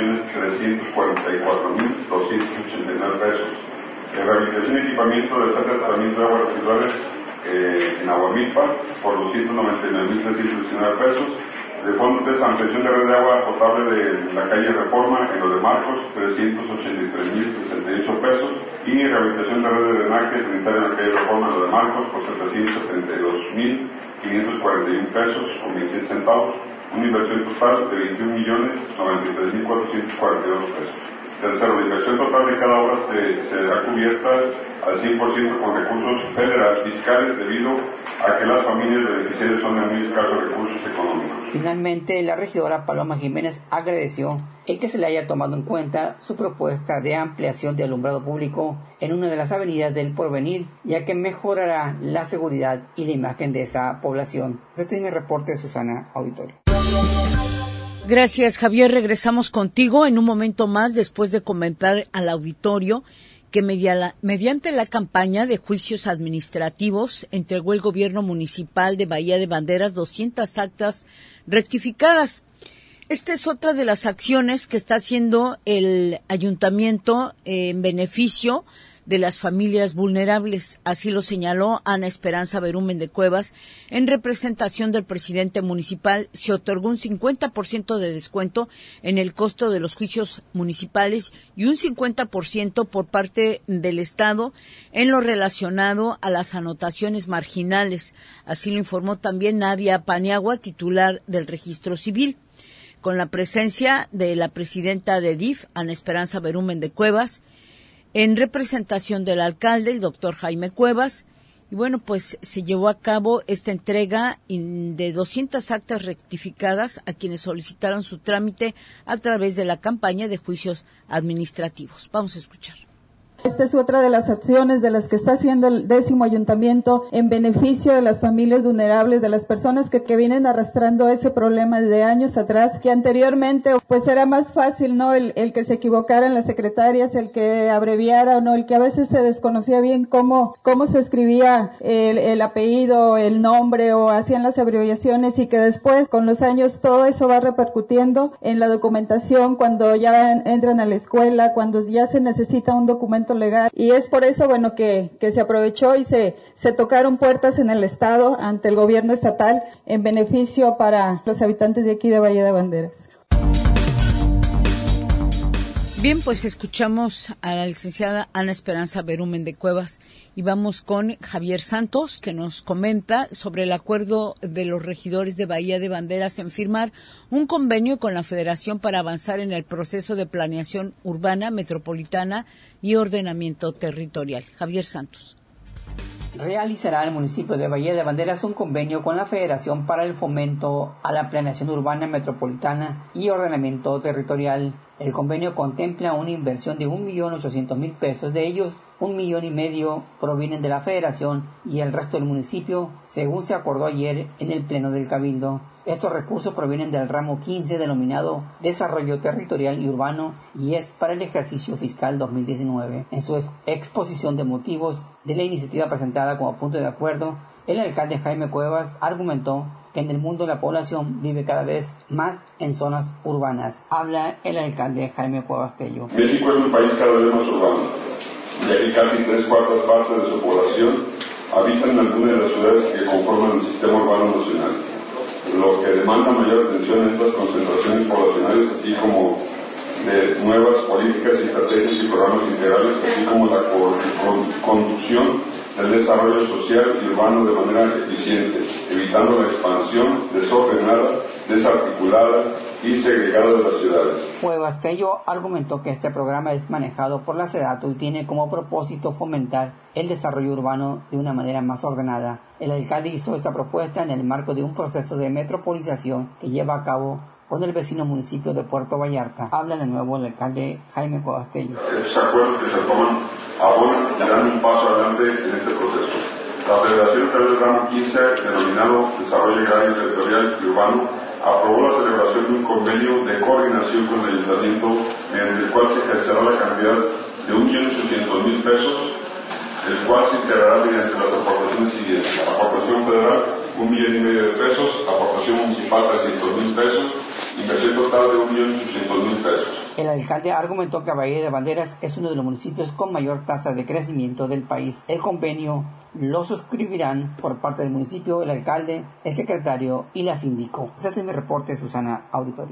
L: 2.344.289 pesos. Rehabilitación y equipamiento del centro de tratamiento de aguas residuales en Aguamilpa por 299.319 pesos. De fondo 3, ampliación de red de agua potable de la calle Reforma en Los de Marcos, 383.068 pesos. Y rehabilitación de red de drenaje sanitario en la calle Reforma en Los de Marcos por 772.541 pesos con 26 centavos. Una inversión total de 21.093.442 pesos. Tercero, la inversión total de cada obra será cubierta al 100% con recursos federales fiscales debido a que las familias beneficiarias son de muy escasos recursos económicos.
K: Finalmente, la regidora Paloma Jiménez agradeció el que se le haya tomado en cuenta su propuesta de ampliación de alumbrado público en una de las avenidas del Porvenir, ya que mejorará la seguridad y la imagen de esa población. Este es mi reporte de Susana Auditorio.
B: Gracias, Javier. Regresamos contigo en un momento más después de comentar al auditorio que mediante la campaña de juicios administrativos entregó el gobierno municipal de Bahía de Banderas 200 actas rectificadas. Esta es otra de las acciones que está haciendo el ayuntamiento en beneficio de las familias vulnerables. Así lo señaló Ana Esperanza Berumen de Cuevas. En representación del presidente municipal, se otorgó un 50% de descuento en el costo de los juicios municipales y un 50% por parte del Estado en lo relacionado a las anotaciones marginales. Así lo informó también Nadia Paniagua, titular del Registro Civil, con la presencia de la presidenta de DIF, Ana Esperanza Berumen de Cuevas, en representación del alcalde, el doctor Jaime Cuevas. Y bueno, pues se llevó a cabo esta entrega de 200 actas rectificadas a quienes solicitaron su trámite a través de la campaña de juicios administrativos. Vamos a escuchar.
M: Esta es otra de las acciones de las que está haciendo el 10º ayuntamiento en beneficio de las familias vulnerables, de las personas que vienen arrastrando ese problema de años atrás, que anteriormente pues era más fácil, ¿no? El que se equivocaran las secretarias, el que abreviara o no, el que a veces se desconocía bien cómo se escribía el apellido, el nombre o hacían las abreviaciones, y que después con los años todo eso va repercutiendo en la documentación cuando ya entran a la escuela, cuando ya se necesita un documento legal. Y es por eso, bueno, que se aprovechó y se tocaron puertas en el Estado ante el gobierno estatal en beneficio para los habitantes de aquí de Bahía de Banderas.
B: Bien, pues escuchamos a la licenciada Ana Esperanza Berumen de Cuevas y vamos con Javier Santos, que nos comenta sobre el acuerdo de los regidores de Bahía de Banderas en firmar un convenio con la Federación para avanzar en el proceso de planeación urbana, metropolitana y ordenamiento territorial. Javier Santos.
K: Realizará el municipio de Bahía de Banderas un convenio con la Federación para el fomento a la planeación urbana, metropolitana y ordenamiento territorial. El convenio contempla una inversión de 1.800.000 pesos, de ellos 1,5 millones provienen de la Federación y el resto del municipio, según se acordó ayer en el Pleno del Cabildo. Estos recursos provienen del ramo 15 denominado Desarrollo Territorial y Urbano y es para el ejercicio fiscal 2019. En su exposición de motivos de la iniciativa presentada como punto de acuerdo, el alcalde Jaime Cuevas argumentó que en el mundo la población vive cada vez más en zonas urbanas. Habla el alcalde Jaime Cuevas Tello.
L: México es un país cada vez más urbano, ya que casi 3/4 partes de su población habitan en alguna de las ciudades que conforman el sistema urbano nacional, lo que demanda mayor atención a estas concentraciones poblacionales, así como de nuevas políticas, estrategias y programas integrales, así como la conducción del desarrollo social y urbano de manera eficiente, evitando la expansión desordenada, desarticulada y segregada de las ciudades.
K: Cuevas Tello argumentó que este programa es manejado por la SEDATU y tiene como propósito fomentar el desarrollo urbano de una manera más ordenada. El alcalde hizo esta propuesta en el marco de un proceso de metropolización que lleva a cabo con el vecino municipio de Puerto Vallarta. Habla de nuevo el alcalde Jaime Cuevas Tello.
L: Estos acuerdos que se toman abonan y dan un paso adelante en este proceso. La Federación, a través del ramo 15, denominado Desarrollo Agrario, Territorial y Urbano, aprobó la celebración de un convenio de coordinación con el ayuntamiento, mediante el cual se ejercerá la cantidad de 1.800.000 pesos, el cual se integrará mediante las aportaciones siguientes: aportación federal 1,5 millones de pesos, aportación municipal 300.000 pesos, inversión total de 1.800.000 pesos.
K: El alcalde argumentó que Bahía de Banderas es uno de los municipios con mayor tasa de crecimiento del país. El convenio lo suscribirán por parte del municipio, el alcalde, el secretario y la síndico. Este es mi reporte, Susana Auditorio.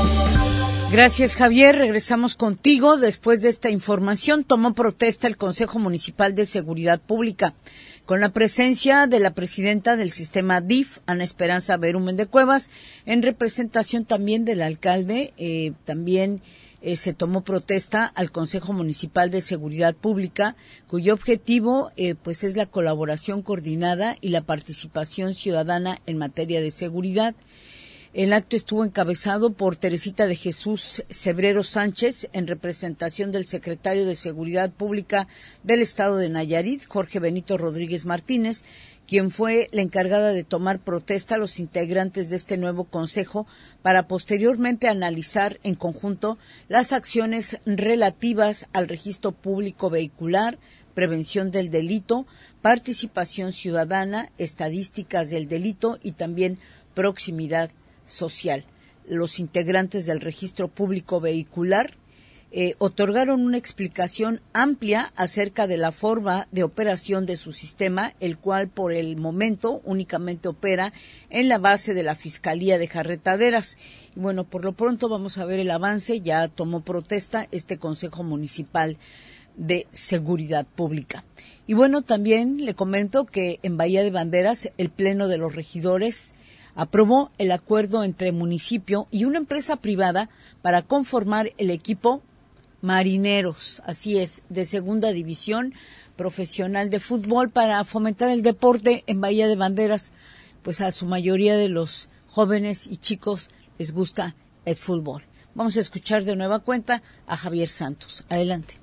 B: Gracias, Javier. Regresamos contigo. Después de esta información, tomó protesta el Consejo Municipal de Seguridad Pública, con la presencia de la presidenta del sistema DIF, Ana Esperanza Berumen de Cuevas, en representación también del alcalde, también se tomó protesta al Consejo Municipal de Seguridad Pública, cuyo objetivo pues es la colaboración coordinada y la participación ciudadana en materia de seguridad. El acto estuvo encabezado por Teresita de Jesús Cebrero Sánchez, en representación del secretario de Seguridad Pública del Estado de Nayarit, Jorge Benito Rodríguez Martínez, quien fue la encargada de tomar protesta a los integrantes de este nuevo consejo para posteriormente analizar en conjunto las acciones relativas al registro público vehicular, prevención del delito, participación ciudadana, estadísticas del delito y también proximidad social. Los integrantes del registro público vehicular otorgaron una explicación amplia acerca de la forma de operación de su sistema, el cual por el momento únicamente opera en la base de la Fiscalía de Jarretaderas. Y bueno, por lo pronto vamos a ver el avance. Ya tomó protesta este Consejo Municipal de Seguridad Pública. Y bueno, también le comento que en Bahía de Banderas el Pleno de los Regidores aprobó el acuerdo entre municipio y una empresa privada para conformar el equipo Marineros, así es, de segunda división profesional de fútbol para fomentar el deporte en Bahía de Banderas. Pues a su mayoría de los jóvenes y chicos les gusta el fútbol. Vamos a escuchar de nueva cuenta a Javier Santos. Adelante.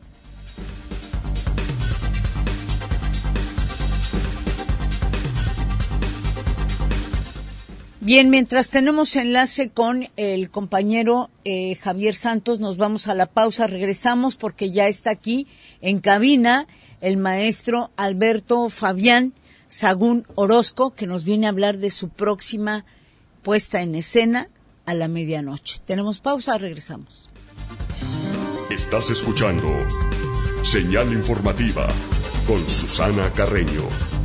B: Bien, mientras tenemos enlace con el compañero Javier Santos, nos vamos a la pausa, regresamos porque ya está aquí en cabina el maestro Alberto Fabián Sagún Orozco, que nos viene a hablar de su próxima puesta en escena a la medianoche. Tenemos pausa, regresamos.
A: Estás escuchando Señal Informativa con Susana Carreño.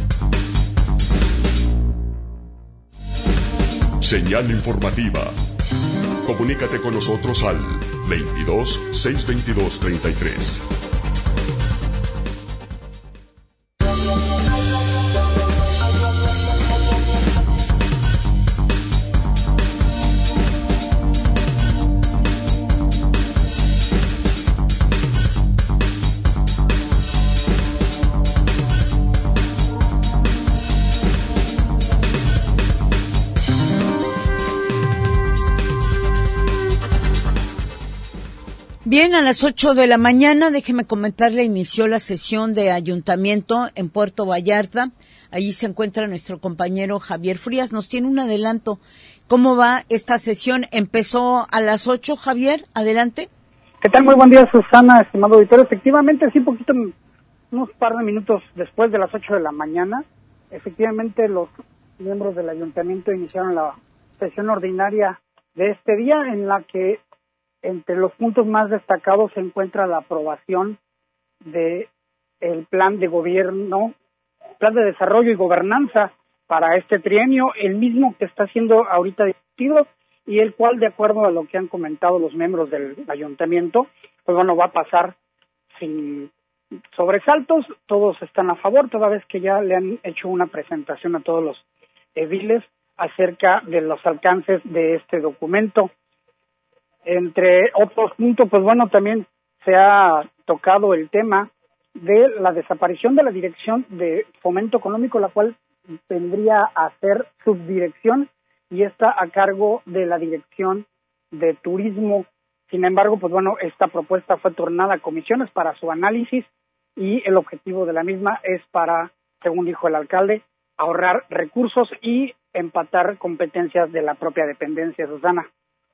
A: Señal Informativa. Comunícate con nosotros al 22 622 33.
B: Bien, a las 8 de la mañana, déjeme comentarle, inició la sesión de ayuntamiento en Puerto Vallarta. Allí se encuentra nuestro compañero Javier Frías. Nos tiene un adelanto. ¿Cómo va esta sesión? Empezó a las 8, Javier, adelante.
N: ¿Qué tal? Muy buen día, Susana, estimado auditorio. Efectivamente, sí, poquito, unos par de minutos después de las 8 de la mañana, efectivamente los miembros del ayuntamiento iniciaron la sesión ordinaria de este día, en la que entre los puntos más destacados se encuentra la aprobación de el plan de gobierno, plan de desarrollo y gobernanza para este trienio, el mismo que está siendo ahorita discutido y el cual, de acuerdo a lo que han comentado los miembros del ayuntamiento, pues bueno, va a pasar sin sobresaltos. Todos están a favor, toda vez que ya le han hecho una presentación a todos los ediles acerca de los alcances de este documento. Entre otros puntos, pues bueno, también se ha tocado el tema de la desaparición de la Dirección de Fomento Económico, la cual tendría a ser subdirección y está a cargo de la Dirección de Turismo. Sin embargo, pues bueno, esta propuesta fue turnada a comisiones para su análisis y el objetivo de la misma es para, según dijo el alcalde, ahorrar recursos y empatar competencias de la propia dependencia, Susana.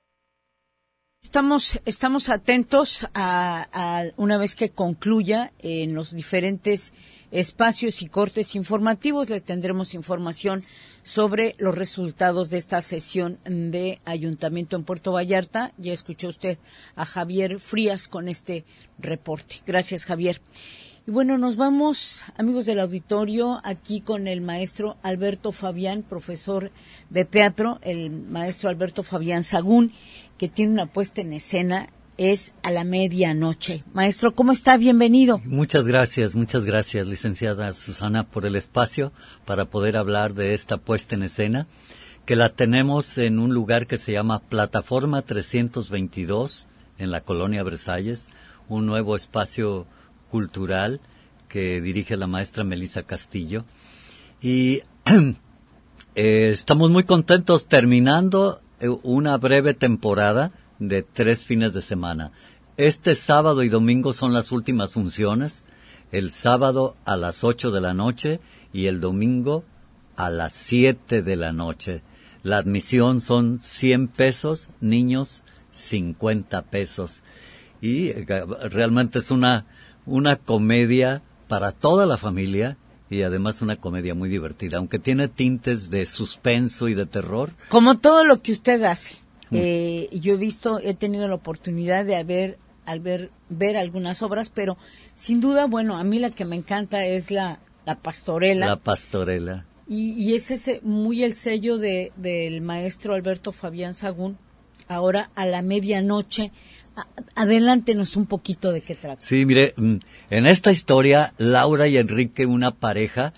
B: Estamos atentos a una vez que concluya en los diferentes espacios y cortes informativos, le tendremos información sobre los resultados de esta sesión de ayuntamiento en Puerto Vallarta. Ya escuchó usted a Javier Frías con este reporte. Gracias, Javier. Y bueno, nos vamos, amigos del auditorio, aquí con el maestro Alberto Fabián, profesor de teatro, el maestro Alberto Fabián Sagún, que tiene una puesta en escena, es a la medianoche. Maestro, ¿cómo está? Bienvenido.
O: Muchas gracias, licenciada Susana, por el espacio para poder hablar de esta puesta en escena, que la tenemos en un lugar que se llama Plataforma 322, en la colonia Versalles, un nuevo espacio cultural que dirige la maestra Melissa Castillo. Y estamos muy contentos terminando una breve temporada de 3 fines de semana. Este sábado y domingo son las últimas funciones. El sábado a las 8 de la noche y el domingo a las 7 de la noche. La admisión son 100 pesos, niños 50 pesos. Y realmente es una comedia para toda la familia y además una comedia muy divertida, aunque tiene tintes de suspenso y de terror.
B: Como todo lo que usted hace. Yo he tenido la oportunidad de ver algunas obras, pero sin duda, bueno, a mí la que me encanta es la Pastorela.
O: La Pastorela.
B: Y es ese muy el sello del maestro Alberto Fabián Sagún. Ahora a la medianoche. Adélántenos un poquito de qué trata.
O: Sí, mire, en esta historia, Laura y Enrique, una pareja,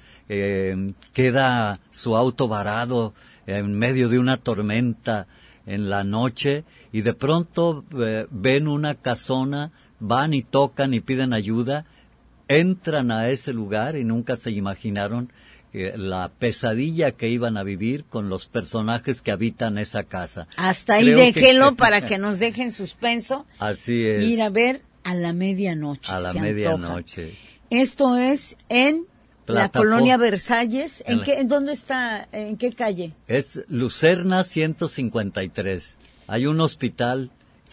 O: queda su auto varado en medio de una tormenta en la noche y de pronto ven una casona, van y tocan y piden ayuda, entran a ese lugar y nunca se imaginaron la pesadilla que iban a vivir con los personajes que habitan esa casa.
B: Hasta ahí déjelo para que nos deje en suspenso.
O: Así es.
B: Ir a ver a la medianoche.
O: A la medianoche.
B: Esto es en la colonia Versalles. ¿En dónde está? ¿En qué calle?
O: Es Lucerna 153. Hay un hospital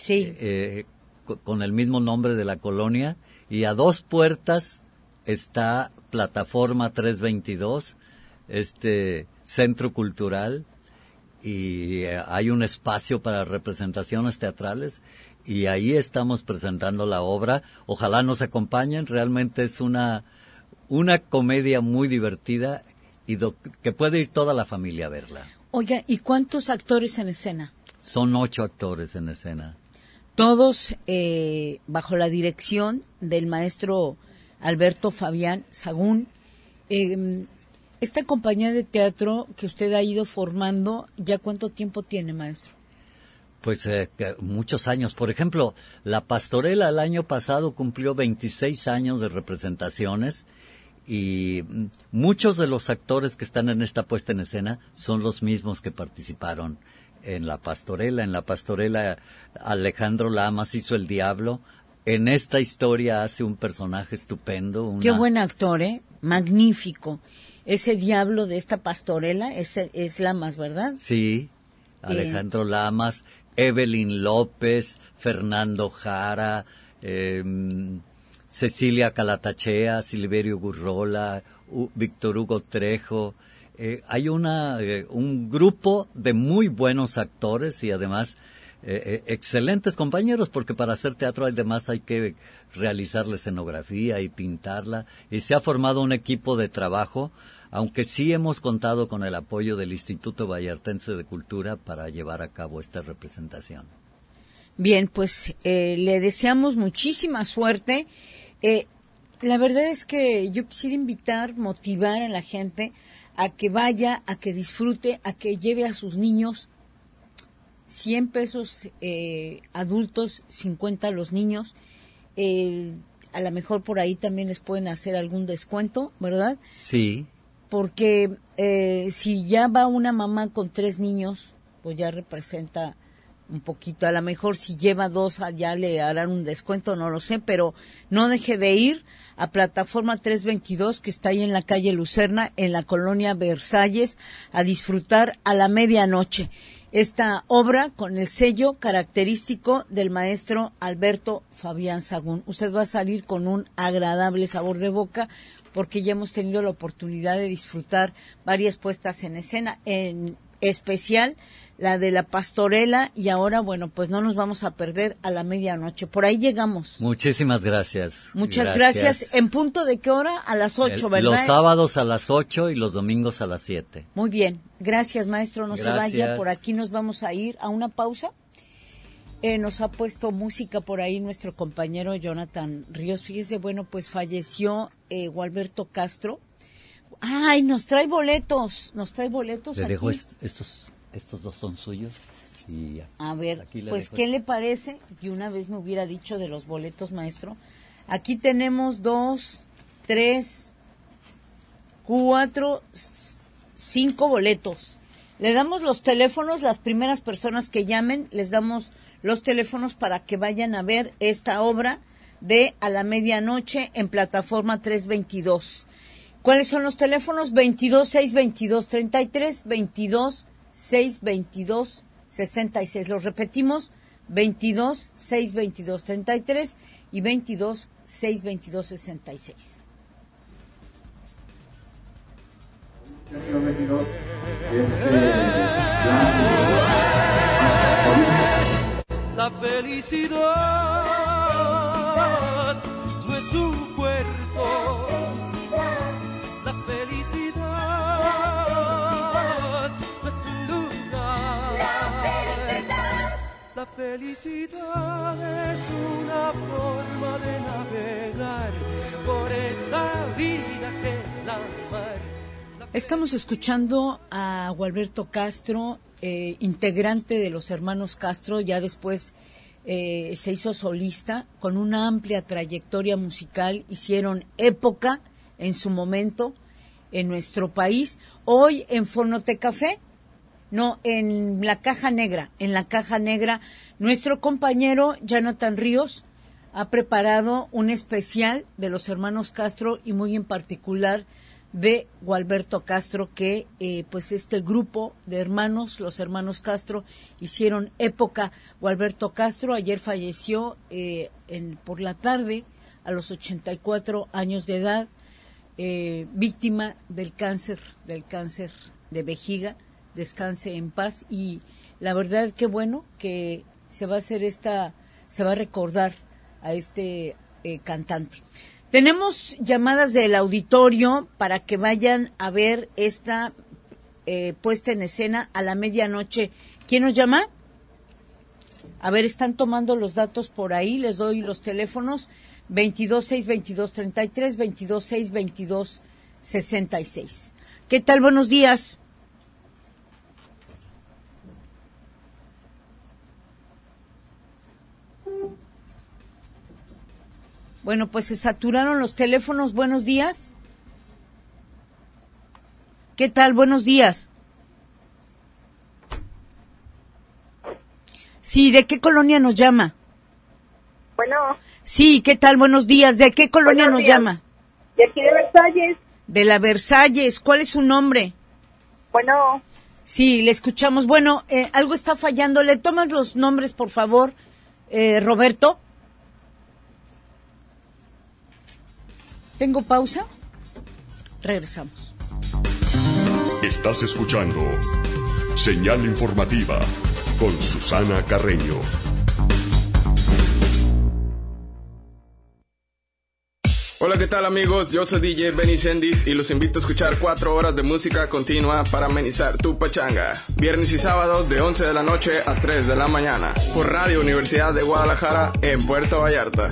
O: con el mismo nombre de la colonia y a 2 puertas está Plataforma 322, centro cultural, y hay un espacio para representaciones teatrales y ahí estamos presentando la obra. Ojalá nos acompañen, realmente es una comedia muy divertida y que puede ir toda la familia a verla.
B: Oiga, ¿y cuántos actores en escena?
O: Son 8 actores en escena.
B: Todos bajo la dirección del maestro Alberto Fabián Sagún. Esta compañía de teatro que usted ha ido formando, ¿ya cuánto tiempo tiene, maestro?
O: Pues muchos años. Por ejemplo, La Pastorela el año pasado cumplió 26 años de representaciones y muchos de los actores que están en esta puesta en escena son los mismos que participaron en La Pastorela. En La Pastorela Alejandro Lamas hizo el diablo. En esta historia hace un personaje estupendo.
B: Qué buen actor, magnífico. Ese diablo de esta Pastorela es Lamas, ¿verdad?
O: Sí, Alejandro Lamas, Evelyn López, Fernando Jara, Cecilia Calatachea, Silverio Gurrola, Víctor Hugo Trejo. Hay un grupo de muy buenos actores y además excelentes compañeros, porque para hacer teatro además hay que realizar la escenografía y pintarla, y se ha formado un equipo de trabajo, aunque sí hemos contado con el apoyo del Instituto Vallartense de Cultura para llevar a cabo esta representación.
B: Bien, pues le deseamos muchísima suerte. La verdad es que yo quisiera motivar a la gente a que vaya, a que disfrute, a que lleve a sus niños. 100 pesos adultos, 50 los niños. A lo mejor por ahí también les pueden hacer algún descuento, ¿verdad?
O: Sí.
B: Porque si ya va una mamá con 3 niños, pues ya representa un poquito. A lo mejor si lleva 2 ya le harán un descuento, no lo sé, pero no deje de ir a Plataforma 322, que está ahí en la calle Lucerna, en la colonia Versalles, a disfrutar a la medianoche esta obra con el sello característico del maestro Alberto Fabián Sagún. Usted va a salir con un agradable sabor de boca porque ya hemos tenido la oportunidad de disfrutar varias puestas en escena, en especial la de La Pastorela, y ahora, bueno, pues no nos vamos a perder a la medianoche. Por ahí llegamos.
O: Muchísimas gracias.
B: Muchas gracias. ¿En punto de qué hora? A las 8, ¿verdad?
O: Los sábados a las 8 y los domingos a las 7.
B: Muy bien. Gracias, maestro. No
O: Gracias.
B: se vaya. Por aquí nos vamos a ir a una pausa. Nos ha puesto música por ahí nuestro compañero Jonathan Ríos. Fíjese, bueno, pues falleció Gualberto Castro. ¡Ay, nos trae boletos!
O: Le
B: aquí.
O: dejo estos 2 son suyos. Y ya.
B: A ver, pues,
O: dejo.
B: ¿qué le parece? Y una vez me hubiera dicho de los boletos, maestro. Aquí tenemos 2, 3, 4, 5 boletos. Le damos los teléfonos, las primeras personas que llamen, les damos los teléfonos para que vayan a ver esta obra de A la Medianoche en plataforma 322. ¿Cuáles son los teléfonos? 22-622-33, 22-622-66. Los repetimos, 22-622-33 y 22-622-66.
P: La felicidad no es un puerto. La felicidad no es un lugar. La felicidad es una forma de navegar por esta vida que es la mar.
B: Estamos escuchando a Gualberto Castro, integrante de los hermanos Castro, ya después se hizo solista, con una amplia trayectoria musical, hicieron época en su momento en nuestro país. Hoy en Fonotecafé, no, en la Caja Negra, nuestro compañero Jonathan Ríos ha preparado un especial de los hermanos Castro y muy en particular de Gualberto Castro, que pues este grupo de hermanos, los hermanos Castro, hicieron época. Gualberto Castro ayer falleció por la tarde a los 84 años de edad, víctima del cáncer de vejiga. Descanse en paz, y la verdad que bueno que se va a recordar a este cantante. Tenemos llamadas del auditorio para que vayan a ver esta puesta en escena A la Medianoche. ¿Quién nos llama? A ver, están tomando los datos por ahí, les doy los teléfonos: 22-622-33, 22-622-66. ¿Qué tal? Buenos días. Bueno, pues se saturaron los teléfonos. Buenos días. ¿Qué tal? Buenos días. Sí, ¿de qué colonia nos llama?
Q: Bueno.
B: Sí, ¿qué tal? Buenos días. ¿De qué colonia nos llama?
Q: De aquí de Versalles.
B: De la Versalles. ¿Cuál es su nombre?
Q: Bueno.
B: Sí, le escuchamos. Bueno, algo está fallando. ¿Le tomas los nombres, por favor, Roberto? ¿Tengo pausa? Regresamos.
A: Estás escuchando Señal Informativa con Susana Carreño.
R: Hola, ¿qué tal, amigos? Yo soy DJ Benny Sendis y los invito a escuchar 4 horas de música continua para amenizar tu pachanga. Viernes y sábado de 11 de la noche a 3 de la mañana por Radio Universidad de Guadalajara en Puerto Vallarta.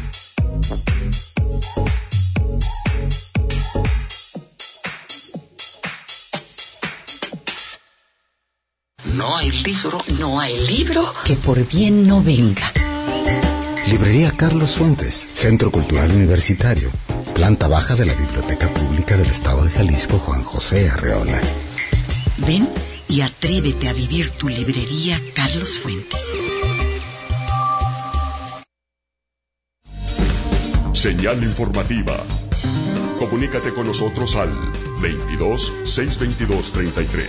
S: No hay libro que por bien no venga.
T: Librería Carlos Fuentes, Centro Cultural Universitario, planta baja de la Biblioteca Pública del Estado de Jalisco, Juan José Arreola.
S: Ven y atrévete a vivir tu librería Carlos Fuentes.
A: Señal Informativa. Comunícate con nosotros al 22-622-33.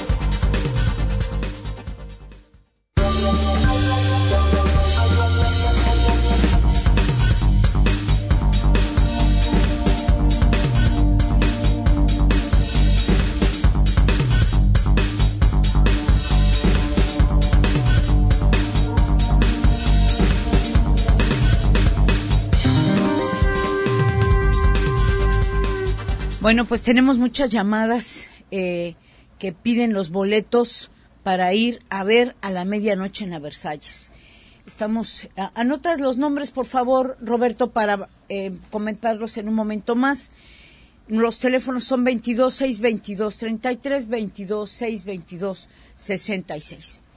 B: Bueno, pues tenemos muchas llamadas que piden los boletos para ir a ver A la Medianoche en la Versalles. Anotas los nombres, por favor, Roberto, para comentarlos en un momento más. Los teléfonos son 22-622-33, 22-622-66.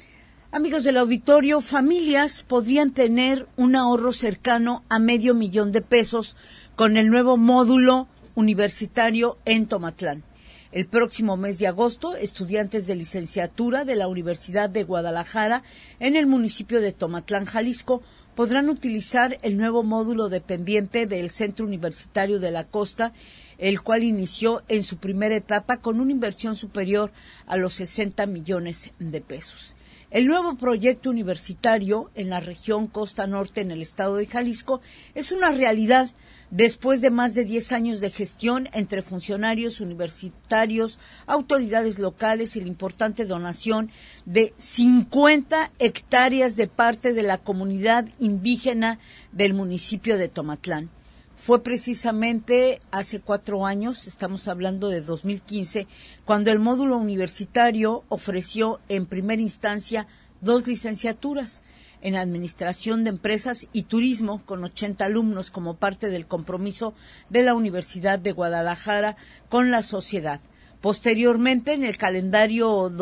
B: Amigos del auditorio, familias podrían tener un ahorro cercano a $500,000 con el nuevo módulo universitario en Tomatlán. El próximo mes de agosto, estudiantes de licenciatura de la Universidad de Guadalajara en el municipio de Tomatlán, Jalisco, podrán utilizar el nuevo módulo dependiente del Centro Universitario de la Costa, el cual inició en su primera etapa con una inversión superior a los 60 millones de pesos. El nuevo proyecto universitario en la región Costa Norte en el estado de Jalisco es una realidad después de más de 10 años de gestión entre funcionarios universitarios, autoridades locales y la importante donación de 50 hectáreas de parte de la comunidad indígena del municipio de Tomatlán. Fue precisamente hace 4 años, estamos hablando de 2015, cuando el módulo universitario ofreció en primera instancia 2 licenciaturas en Administración de Empresas y Turismo con 80 alumnos como parte del compromiso de la Universidad de Guadalajara con la sociedad. Posteriormente, en el calendario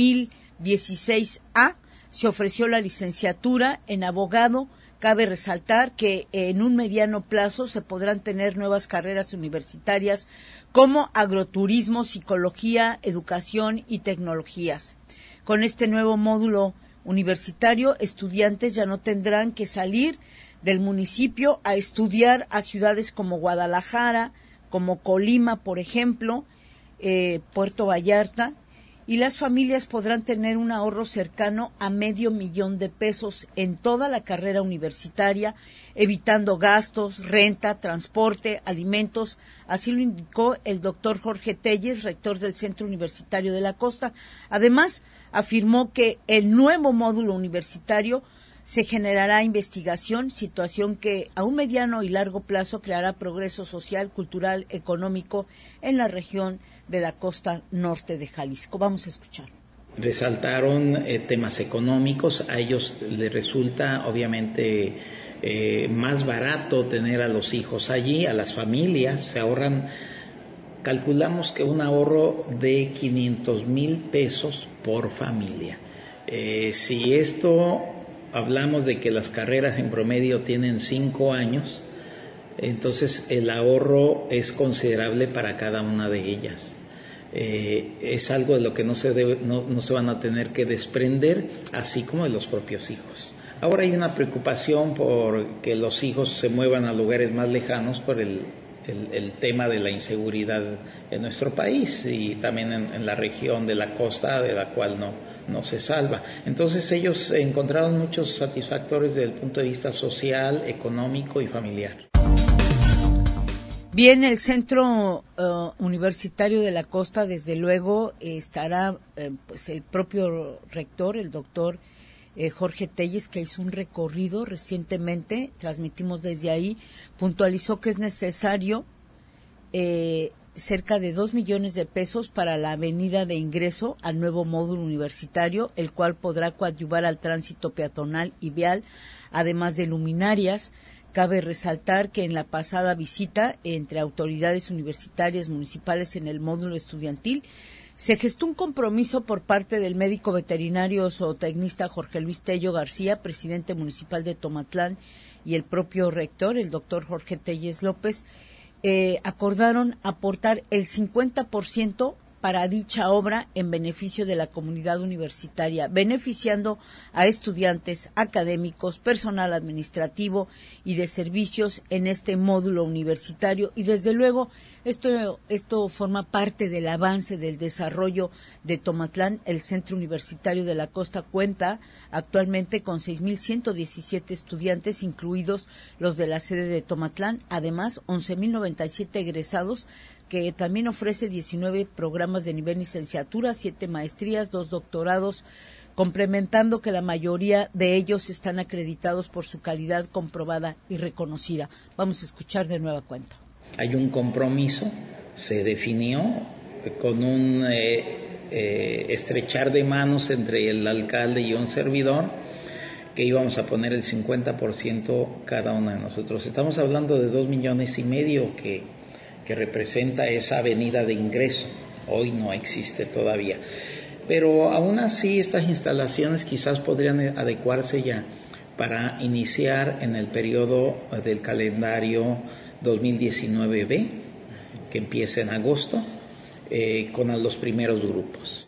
B: 2016A, se ofreció la licenciatura en Abogado. Cabe resaltar que en un mediano plazo se podrán tener nuevas carreras universitarias como agroturismo, psicología, educación y tecnologías. Con este nuevo módulo universitario, estudiantes ya no tendrán que salir del municipio a estudiar a ciudades como Guadalajara, como Colima, por ejemplo, Puerto Vallarta, y las familias podrán tener un ahorro cercano a $500,000 en toda la carrera universitaria, evitando gastos, renta, transporte, alimentos. Así lo indicó el doctor Jorge Telles, rector del Centro Universitario de la Costa. Además, afirmó que el nuevo módulo universitario se generará investigación, situación que a un mediano y largo plazo creará progreso social, cultural, económico en la región de la costa norte de Jalisco. Vamos a escuchar.
U: Resaltaron temas económicos. A ellos les resulta obviamente más barato tener a los hijos allí, a las familias se ahorran. Calculamos que un ahorro de $500,000 por familia. Si esto hablamos de que las carreras en promedio tienen 5 años, entonces el ahorro es considerable para cada una de ellas. Es algo de lo que no se van a tener que desprender, así como de los propios hijos. Ahora hay una preocupación por que los hijos se muevan a lugares más lejanos por el tema de la inseguridad en nuestro país y también en la región de la costa, de la cual no se salva. Entonces ellos encontraron muchos satisfactores desde el punto de vista social, económico y familiar.
B: Bien, el Centro Universitario de la Costa, desde luego, estará pues el propio rector, el doctor Jorge Telles, que hizo un recorrido recientemente, transmitimos desde ahí, puntualizó que es necesario cerca de $2 millones para la avenida de ingreso al nuevo módulo universitario, el cual podrá coadyuvar al tránsito peatonal y vial, además de luminarias. Cabe resaltar que en la pasada visita entre autoridades universitarias municipales en el módulo estudiantil se gestó un compromiso por parte del médico veterinario zootecnista Jorge Luis Tello García, presidente municipal de Tomatlán, y el propio rector, el doctor Jorge Telles López, acordaron aportar el 50% para dicha obra en beneficio de la comunidad universitaria, beneficiando a estudiantes, académicos, personal administrativo y de servicios en este módulo universitario. Y desde luego esto forma parte del avance del desarrollo de Tomatlán. El Centro Universitario de la Costa cuenta actualmente con 6,117 estudiantes, incluidos los de la sede de Tomatlán, además 11,097 egresados, que también ofrece 19 programas de nivel licenciatura, 7 maestrías, 2 doctorados, complementando que la mayoría de ellos están acreditados por su calidad comprobada y reconocida. Vamos a escuchar de nueva cuenta.
U: Hay un compromiso, se definió con un estrechar de manos entre el alcalde y un servidor, que íbamos a poner el 50% cada uno de nosotros. Estamos hablando de $2,5 millones que representa esa avenida de ingreso. Hoy no existe todavía. pero aún así estas instalaciones quizás podrían adecuarse ya para iniciar en el periodo del calendario 2019B, que empieza en agosto, con los primeros grupos.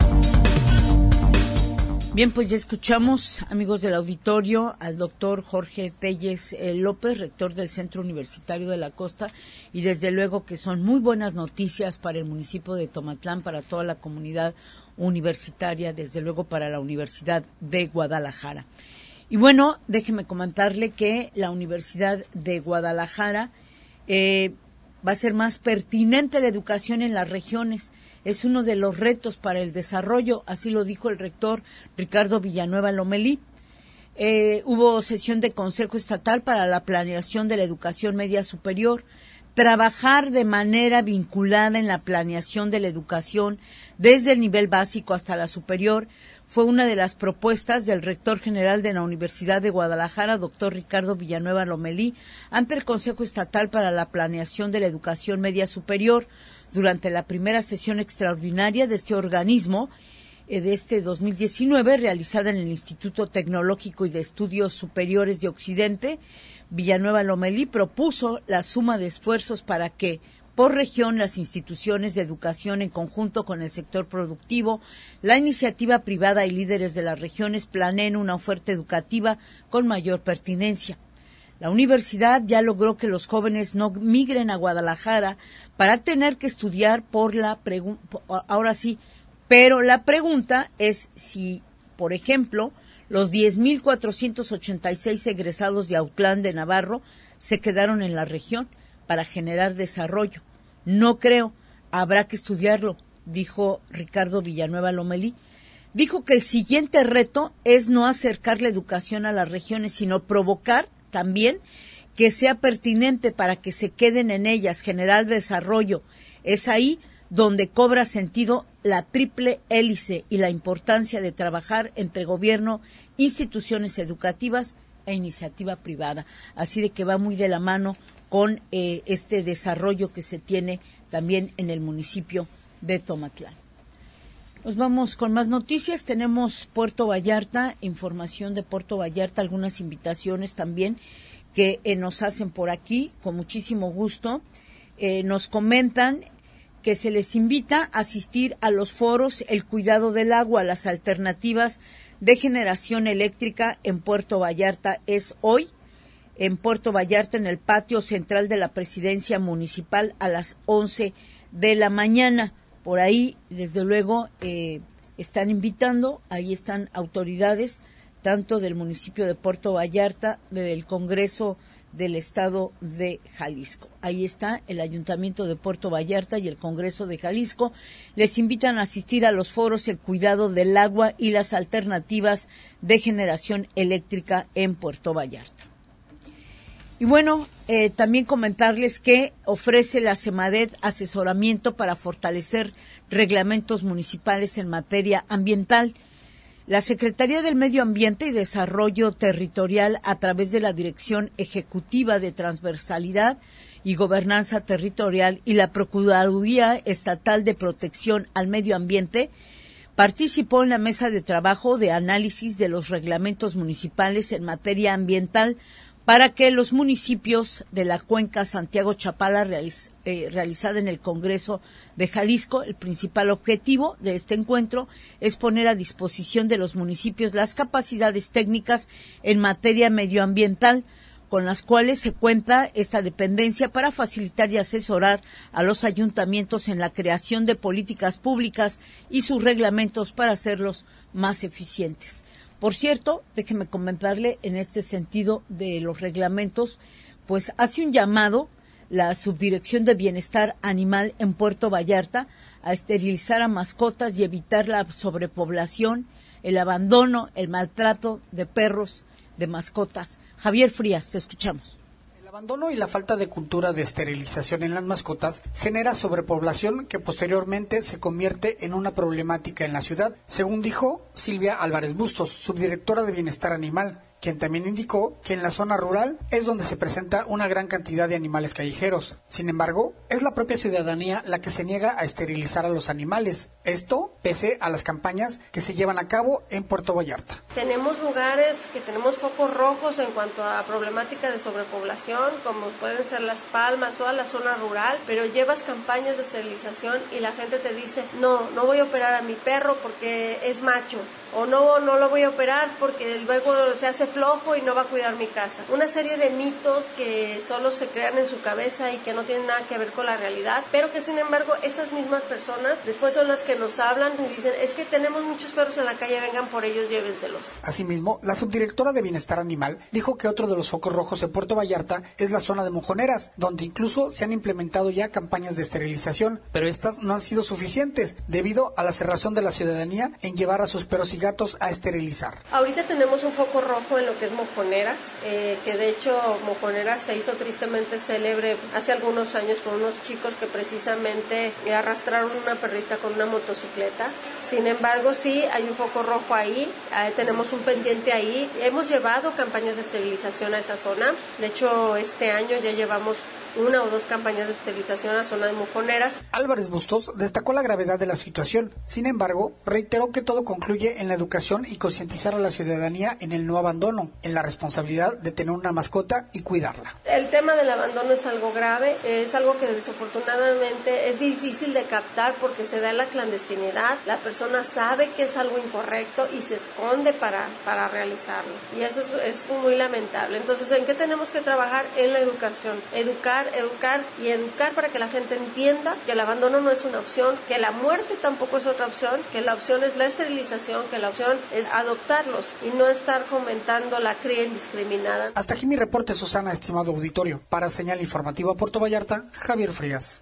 B: Bien, pues ya escuchamos, amigos del auditorio, al doctor Jorge Telles López, rector del Centro Universitario de la Costa, y desde luego que son muy buenas noticias para el municipio de Tomatlán, para toda la comunidad universitaria, desde luego para la Universidad de Guadalajara. Y bueno, déjeme comentarle que la Universidad de Guadalajara va a ser más pertinente la educación en las regiones. Es uno de los retos para el desarrollo, así lo dijo el rector Ricardo Villanueva Lomelí. Hubo sesión de Consejo Estatal para la planeación de la educación media superior. Trabajar de manera vinculada en la planeación de la educación desde el nivel básico hasta la superior fue una de las propuestas del rector general de la Universidad de Guadalajara, doctor Ricardo Villanueva Lomelí, ante el Consejo Estatal para la Planeación de la Educación Media Superior durante la primera sesión extraordinaria de este organismo de este 2019, realizada en el Instituto Tecnológico y de Estudios Superiores de Occidente. Villanueva Lomelí propuso la suma de esfuerzos para que, por región, las instituciones de educación en conjunto con el sector productivo, la iniciativa privada y líderes de las regiones planeen una oferta educativa con mayor pertinencia. La universidad ya logró que los jóvenes no migren a Guadalajara para tener que estudiar pero la pregunta es si, por ejemplo, los 10,486 egresados de Autlán de Navarro se quedaron en la región para generar desarrollo. No creo, habrá que estudiarlo, dijo Ricardo Villanueva Lomelí. Dijo que el siguiente reto es no acercar la educación a las regiones, sino provocar también que sea pertinente para que se queden en ellas, generar desarrollo. Es ahí donde cobra sentido la triple hélice y la importancia de trabajar entre gobierno, instituciones educativas e iniciativa privada. Así de que va muy de la mano con este desarrollo que se tiene también en el municipio de Tomatlán. Nos vamos con más noticias. Tenemos Puerto Vallarta, información de Puerto Vallarta, algunas invitaciones también que nos hacen por aquí, con muchísimo gusto. Nos comentan que se les invita a asistir a los foros El cuidado del agua, las alternativas de generación eléctrica en Puerto Vallarta. Es hoy en Puerto Vallarta, en el patio central de la Presidencia Municipal, a las 11 de la mañana. Por ahí, desde luego, están invitando, ahí están autoridades, tanto del municipio de Puerto Vallarta, del Congreso del Estado de Jalisco. Ahí está el Ayuntamiento de Puerto Vallarta y el Congreso de Jalisco. Les invitan a asistir a los foros El cuidado del agua y las alternativas de generación eléctrica en Puerto Vallarta. Y bueno, también comentarles que ofrece la SEMADET asesoramiento para fortalecer reglamentos municipales en materia ambiental. La Secretaría del Medio Ambiente y Desarrollo Territorial, a través de la Dirección Ejecutiva de Transversalidad y Gobernanza Territorial y la Procuraduría Estatal de Protección al Medio Ambiente, participó en la mesa de trabajo de análisis de los reglamentos municipales en materia ambiental para que los municipios de la cuenca Santiago-Chapala, realizada en el Congreso de Jalisco, el principal objetivo de este encuentro es poner a disposición de los municipios las capacidades técnicas en materia medioambiental con las cuales se cuenta esta dependencia para facilitar y asesorar a los ayuntamientos en la creación de políticas públicas y sus reglamentos para hacerlos más eficientes. Por cierto, déjeme comentarle en este sentido de los reglamentos, pues hace un llamado la Subdirección de Bienestar Animal en Puerto Vallarta a esterilizar a mascotas y evitar la sobrepoblación, el abandono, el maltrato de perros, de mascotas. Javier Frías, te escuchamos.
F: El abandono y la falta de cultura de esterilización en las mascotas genera sobrepoblación que posteriormente se convierte en una problemática en la ciudad, según dijo Silvia Álvarez Bustos, subdirectora de Bienestar Animal, quien también indicó que en la zona rural es donde se presenta una gran cantidad de animales callejeros. Sin embargo, es la propia ciudadanía la que se niega a esterilizar a los animales, Esto pese a las campañas que se llevan a cabo en Puerto Vallarta.
C: Tenemos lugares que tenemos focos rojos en cuanto a problemática de sobrepoblación, como pueden ser Las Palmas, toda la zona rural, pero llevas campañas de esterilización y la gente te dice, no voy a operar a mi perro porque es macho, o no lo voy a operar porque luego se hace flojo y no va a cuidar mi casa. Una serie de mitos que solo se crean en su cabeza y que no tienen nada que ver con la realidad, pero que sin embargo esas mismas personas después son las que nos hablan y dicen, es que tenemos muchos perros en la calle, vengan por ellos, llévenselos.
F: Asimismo, la subdirectora de Bienestar Animal dijo que otro de los focos rojos en Puerto Vallarta es la zona de Mojoneras, donde incluso se han implementado ya campañas de esterilización, pero estas no han sido suficientes debido a la cerrazón de la ciudadanía en llevar a sus perros y gatos a esterilizar.
C: Ahorita tenemos un foco rojo en lo que es Mojoneras, que de hecho Mojoneras se hizo tristemente célebre hace algunos años por unos chicos que precisamente arrastraron una perrita con una motocicleta. Sin embargo, sí, hay un foco rojo ahí, tenemos un pendiente ahí. Hemos llevado campañas de esterilización a esa zona. De hecho, este año ya llevamos 1 o 2 campañas de esterilización a la zona de Mojoneras.
F: Álvarez Bustos destacó la gravedad de la situación. Sin embargo, reiteró que todo concluye en la educación y concientizar a la ciudadanía en el no abandono, en la responsabilidad de tener una mascota y cuidarla.
C: El tema del abandono es algo grave, es algo que desafortunadamente es difícil de captar porque se da en la clandestinidad. La persona sabe que es algo incorrecto y se esconde para realizarlo. Y eso es muy lamentable. Entonces, ¿en qué tenemos que trabajar? En la educación. Educar para que la gente entienda que el abandono no es una opción, que la muerte tampoco es otra opción, que la opción es la esterilización, que la opción es adoptarlos y no estar fomentando la cría indiscriminada.
F: Hasta aquí mi reporte, Susana, estimado auditorio. Para Señal Informativa Puerto Vallarta, Javier Frías.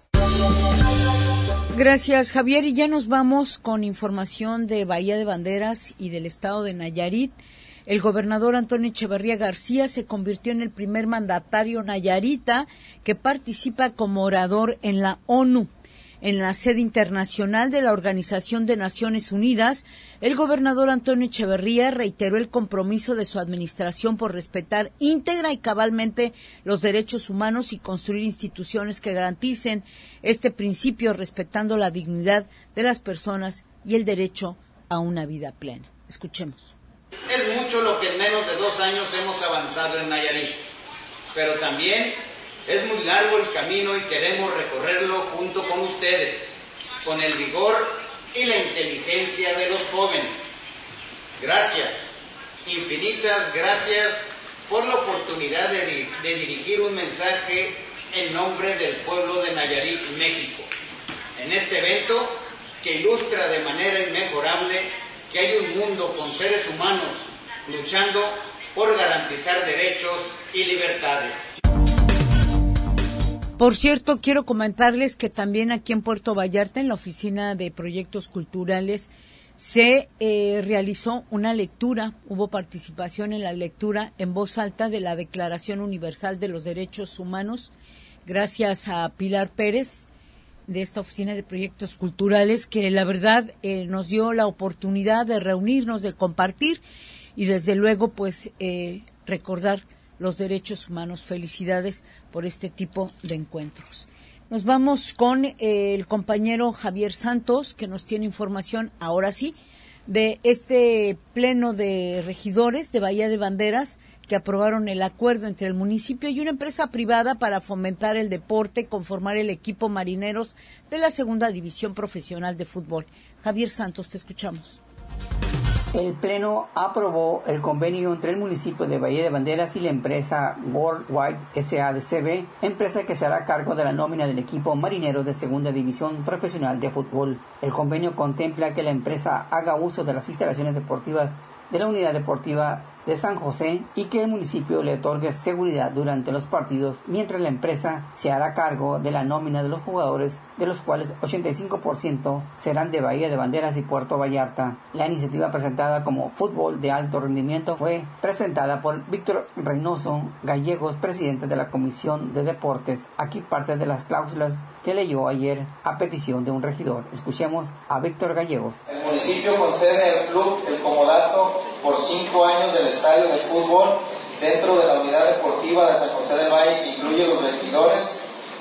B: Gracias, Javier. Y ya nos vamos con información de Bahía de Banderas y del estado de Nayarit. El gobernador Antonio Echeverría García se convirtió en el primer mandatario nayarita que participa como orador en la ONU. En la sede internacional de la Organización de Naciones Unidas, el gobernador Antonio Echeverría reiteró el compromiso de su administración por respetar íntegra y cabalmente los derechos humanos y construir instituciones que garanticen este principio respetando la dignidad de las personas y el derecho a una vida plena. Escuchemos.
V: Es mucho lo que en menos de 2 años hemos avanzado en Nayarit, pero también es muy largo el camino y queremos recorrerlo junto con ustedes, con el vigor y la inteligencia de los jóvenes. Gracias, infinitas gracias por la oportunidad de dirigir un mensaje en nombre del pueblo de Nayarit, México, en este evento que ilustra de manera inmejorable que hay un mundo con seres humanos luchando por garantizar derechos y libertades.
B: Por cierto, quiero comentarles que también aquí en Puerto Vallarta, en la Oficina de Proyectos Culturales, se realizó una lectura, hubo participación en la lectura en voz alta de la Declaración Universal de los Derechos Humanos, gracias a Pilar Pérez, de esta Oficina de Proyectos Culturales, que la verdad nos dio la oportunidad de reunirnos, de compartir y desde luego pues recordar los derechos humanos. Felicidades por este tipo de encuentros. Nos vamos con el compañero Javier Santos, que nos tiene información, ahora sí, de este pleno de regidores de Bahía de Banderas que aprobaron el acuerdo entre el municipio y una empresa privada para fomentar el deporte, conformar el equipo Marineros de la Segunda División Profesional de Fútbol. Javier Santos, te escuchamos.
K: El Pleno aprobó el convenio entre el municipio de Bahía de Banderas y la empresa Worldwide SADCB, empresa que se hará cargo de la nómina del equipo marinero de Segunda División Profesional de Fútbol. El convenio contempla que la empresa haga uso de las instalaciones deportivas de la Unidad Deportiva de San José y que el municipio le otorgue seguridad durante los partidos, mientras la empresa se hará cargo de la nómina de los jugadores, de los cuales 85% serán de Bahía de Banderas y Puerto Vallarta. La iniciativa presentada como Fútbol de Alto Rendimiento fue presentada por Víctor Reynoso Gallegos, presidente de la Comisión de Deportes. Aquí parte de las cláusulas que leyó ayer a petición de un regidor. Escuchemos a Víctor Gallegos.
W: El municipio concede al club el comodato por 5 años del estadio de fútbol dentro de la unidad deportiva de San José del Valle, que incluye los vestidores, los espacios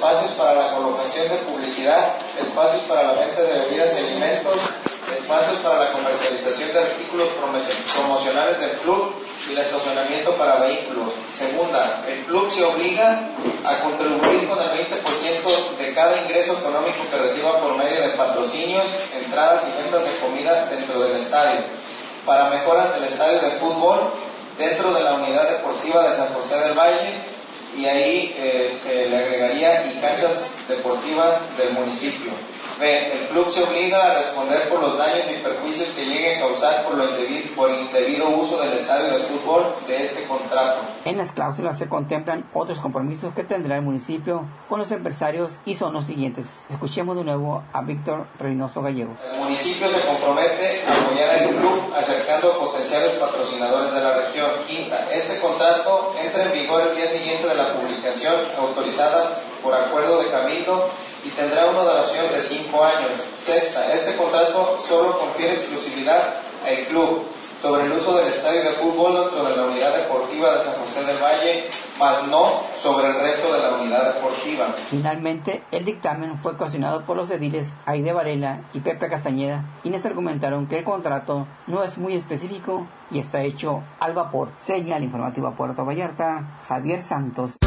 W: espacios para la colocación de publicidad, espacios para la venta de bebidas y alimentos, espacios para la comercialización de artículos promocionales del club y el estacionamiento para vehículos. Segunda, el club se obliga a contribuir con el 20% de cada ingreso económico que reciba por medio de patrocinios, entradas y ventas de comida dentro del estadio, para mejoras del estadio de fútbol dentro de la unidad deportiva de San José del Valle, y ahí se le agregaría y canchas deportivas del municipio. B. El club se obliga a responder por los daños y perjuicios que llegue a causar por indebido uso del estadio de fútbol de este contrato.
K: En las cláusulas se contemplan otros compromisos que tendrá el municipio con los empresarios y son los siguientes. Escuchemos de nuevo a Víctor Reynoso Gallegos.
W: El municipio se compromete a apoyar al club acercando a potenciales patrocinadores de la región. Quinta, este contrato entra en vigor el día siguiente de la publicación autorizada por acuerdo de Cabildo y tendrá una duración de 5 años. Sexta, este contrato solo confiere exclusividad al club sobre el uso del estadio de fútbol dentro de la unidad deportiva de San José del Valle, mas no sobre el resto de la unidad deportiva.
K: Finalmente, el dictamen fue cuestionado por los ediles Aide Varela y Pepe Castañeda, quienes argumentaron que el contrato no es muy específico y está hecho al vapor. Señal informativa Puerto Vallarta, Javier Santos.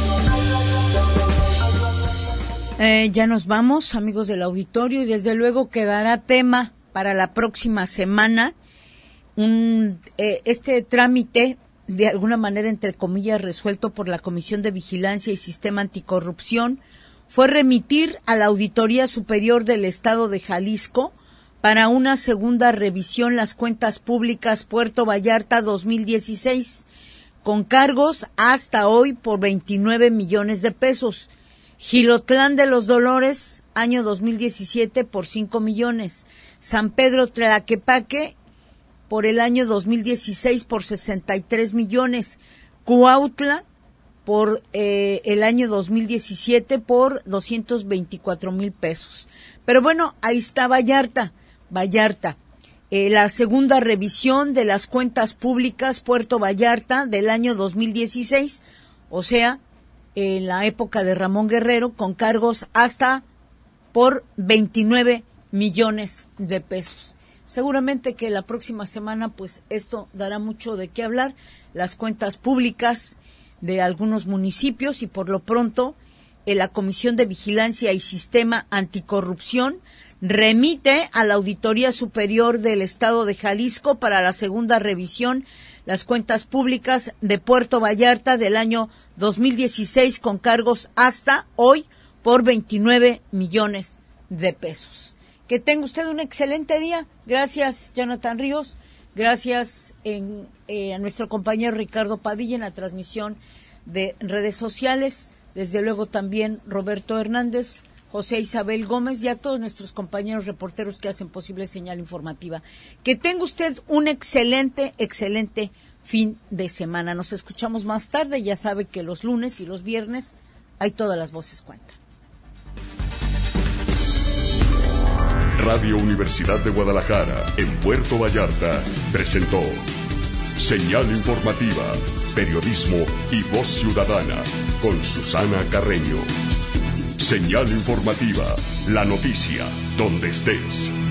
B: Ya nos vamos, amigos del auditorio, y desde luego quedará tema para la próxima semana este trámite, de alguna manera, entre comillas, resuelto por la Comisión de Vigilancia y Sistema Anticorrupción, fue remitir a la Auditoría Superior del Estado de Jalisco para una segunda revisión las cuentas públicas Puerto Vallarta 2016, con cargos hasta hoy por 29 millones de pesos. Gilotlán de los Dolores, año 2017, por 5 millones. San Pedro Tlaquepaque, por el año 2016, por 63 millones. Cuautla, por el año 2017, por 224 mil pesos. Pero bueno, ahí está Vallarta. La segunda revisión de las cuentas públicas Puerto Vallarta del año 2016, o sea, en la época de Ramón Guerrero, con cargos hasta por 29 millones de pesos. Seguramente que la próxima semana, pues, esto dará mucho de qué hablar, las cuentas públicas de algunos municipios, y por lo pronto, la Comisión de Vigilancia y Sistema Anticorrupción remite a la Auditoría Superior del Estado de Jalisco para la segunda revisión las cuentas públicas de Puerto Vallarta del año 2016, con cargos hasta hoy por 29 millones de pesos. Que tenga usted un excelente día. Gracias, Jonathan Ríos. Gracias a nuestro compañero Ricardo Padilla en la transmisión de redes sociales. Desde luego también Roberto Hernández, José Isabel Gómez y a todos nuestros compañeros reporteros que hacen posible Señal Informativa. Que tenga usted un excelente fin de semana. Nos escuchamos más tarde. Ya sabe que los lunes y los viernes hay Todas las Voces Cuentan.
A: Radio Universidad de Guadalajara, en Puerto Vallarta, presentó Señal Informativa, periodismo y voz ciudadana, con Susana Carreño. Señal Informativa, la noticia, donde estés.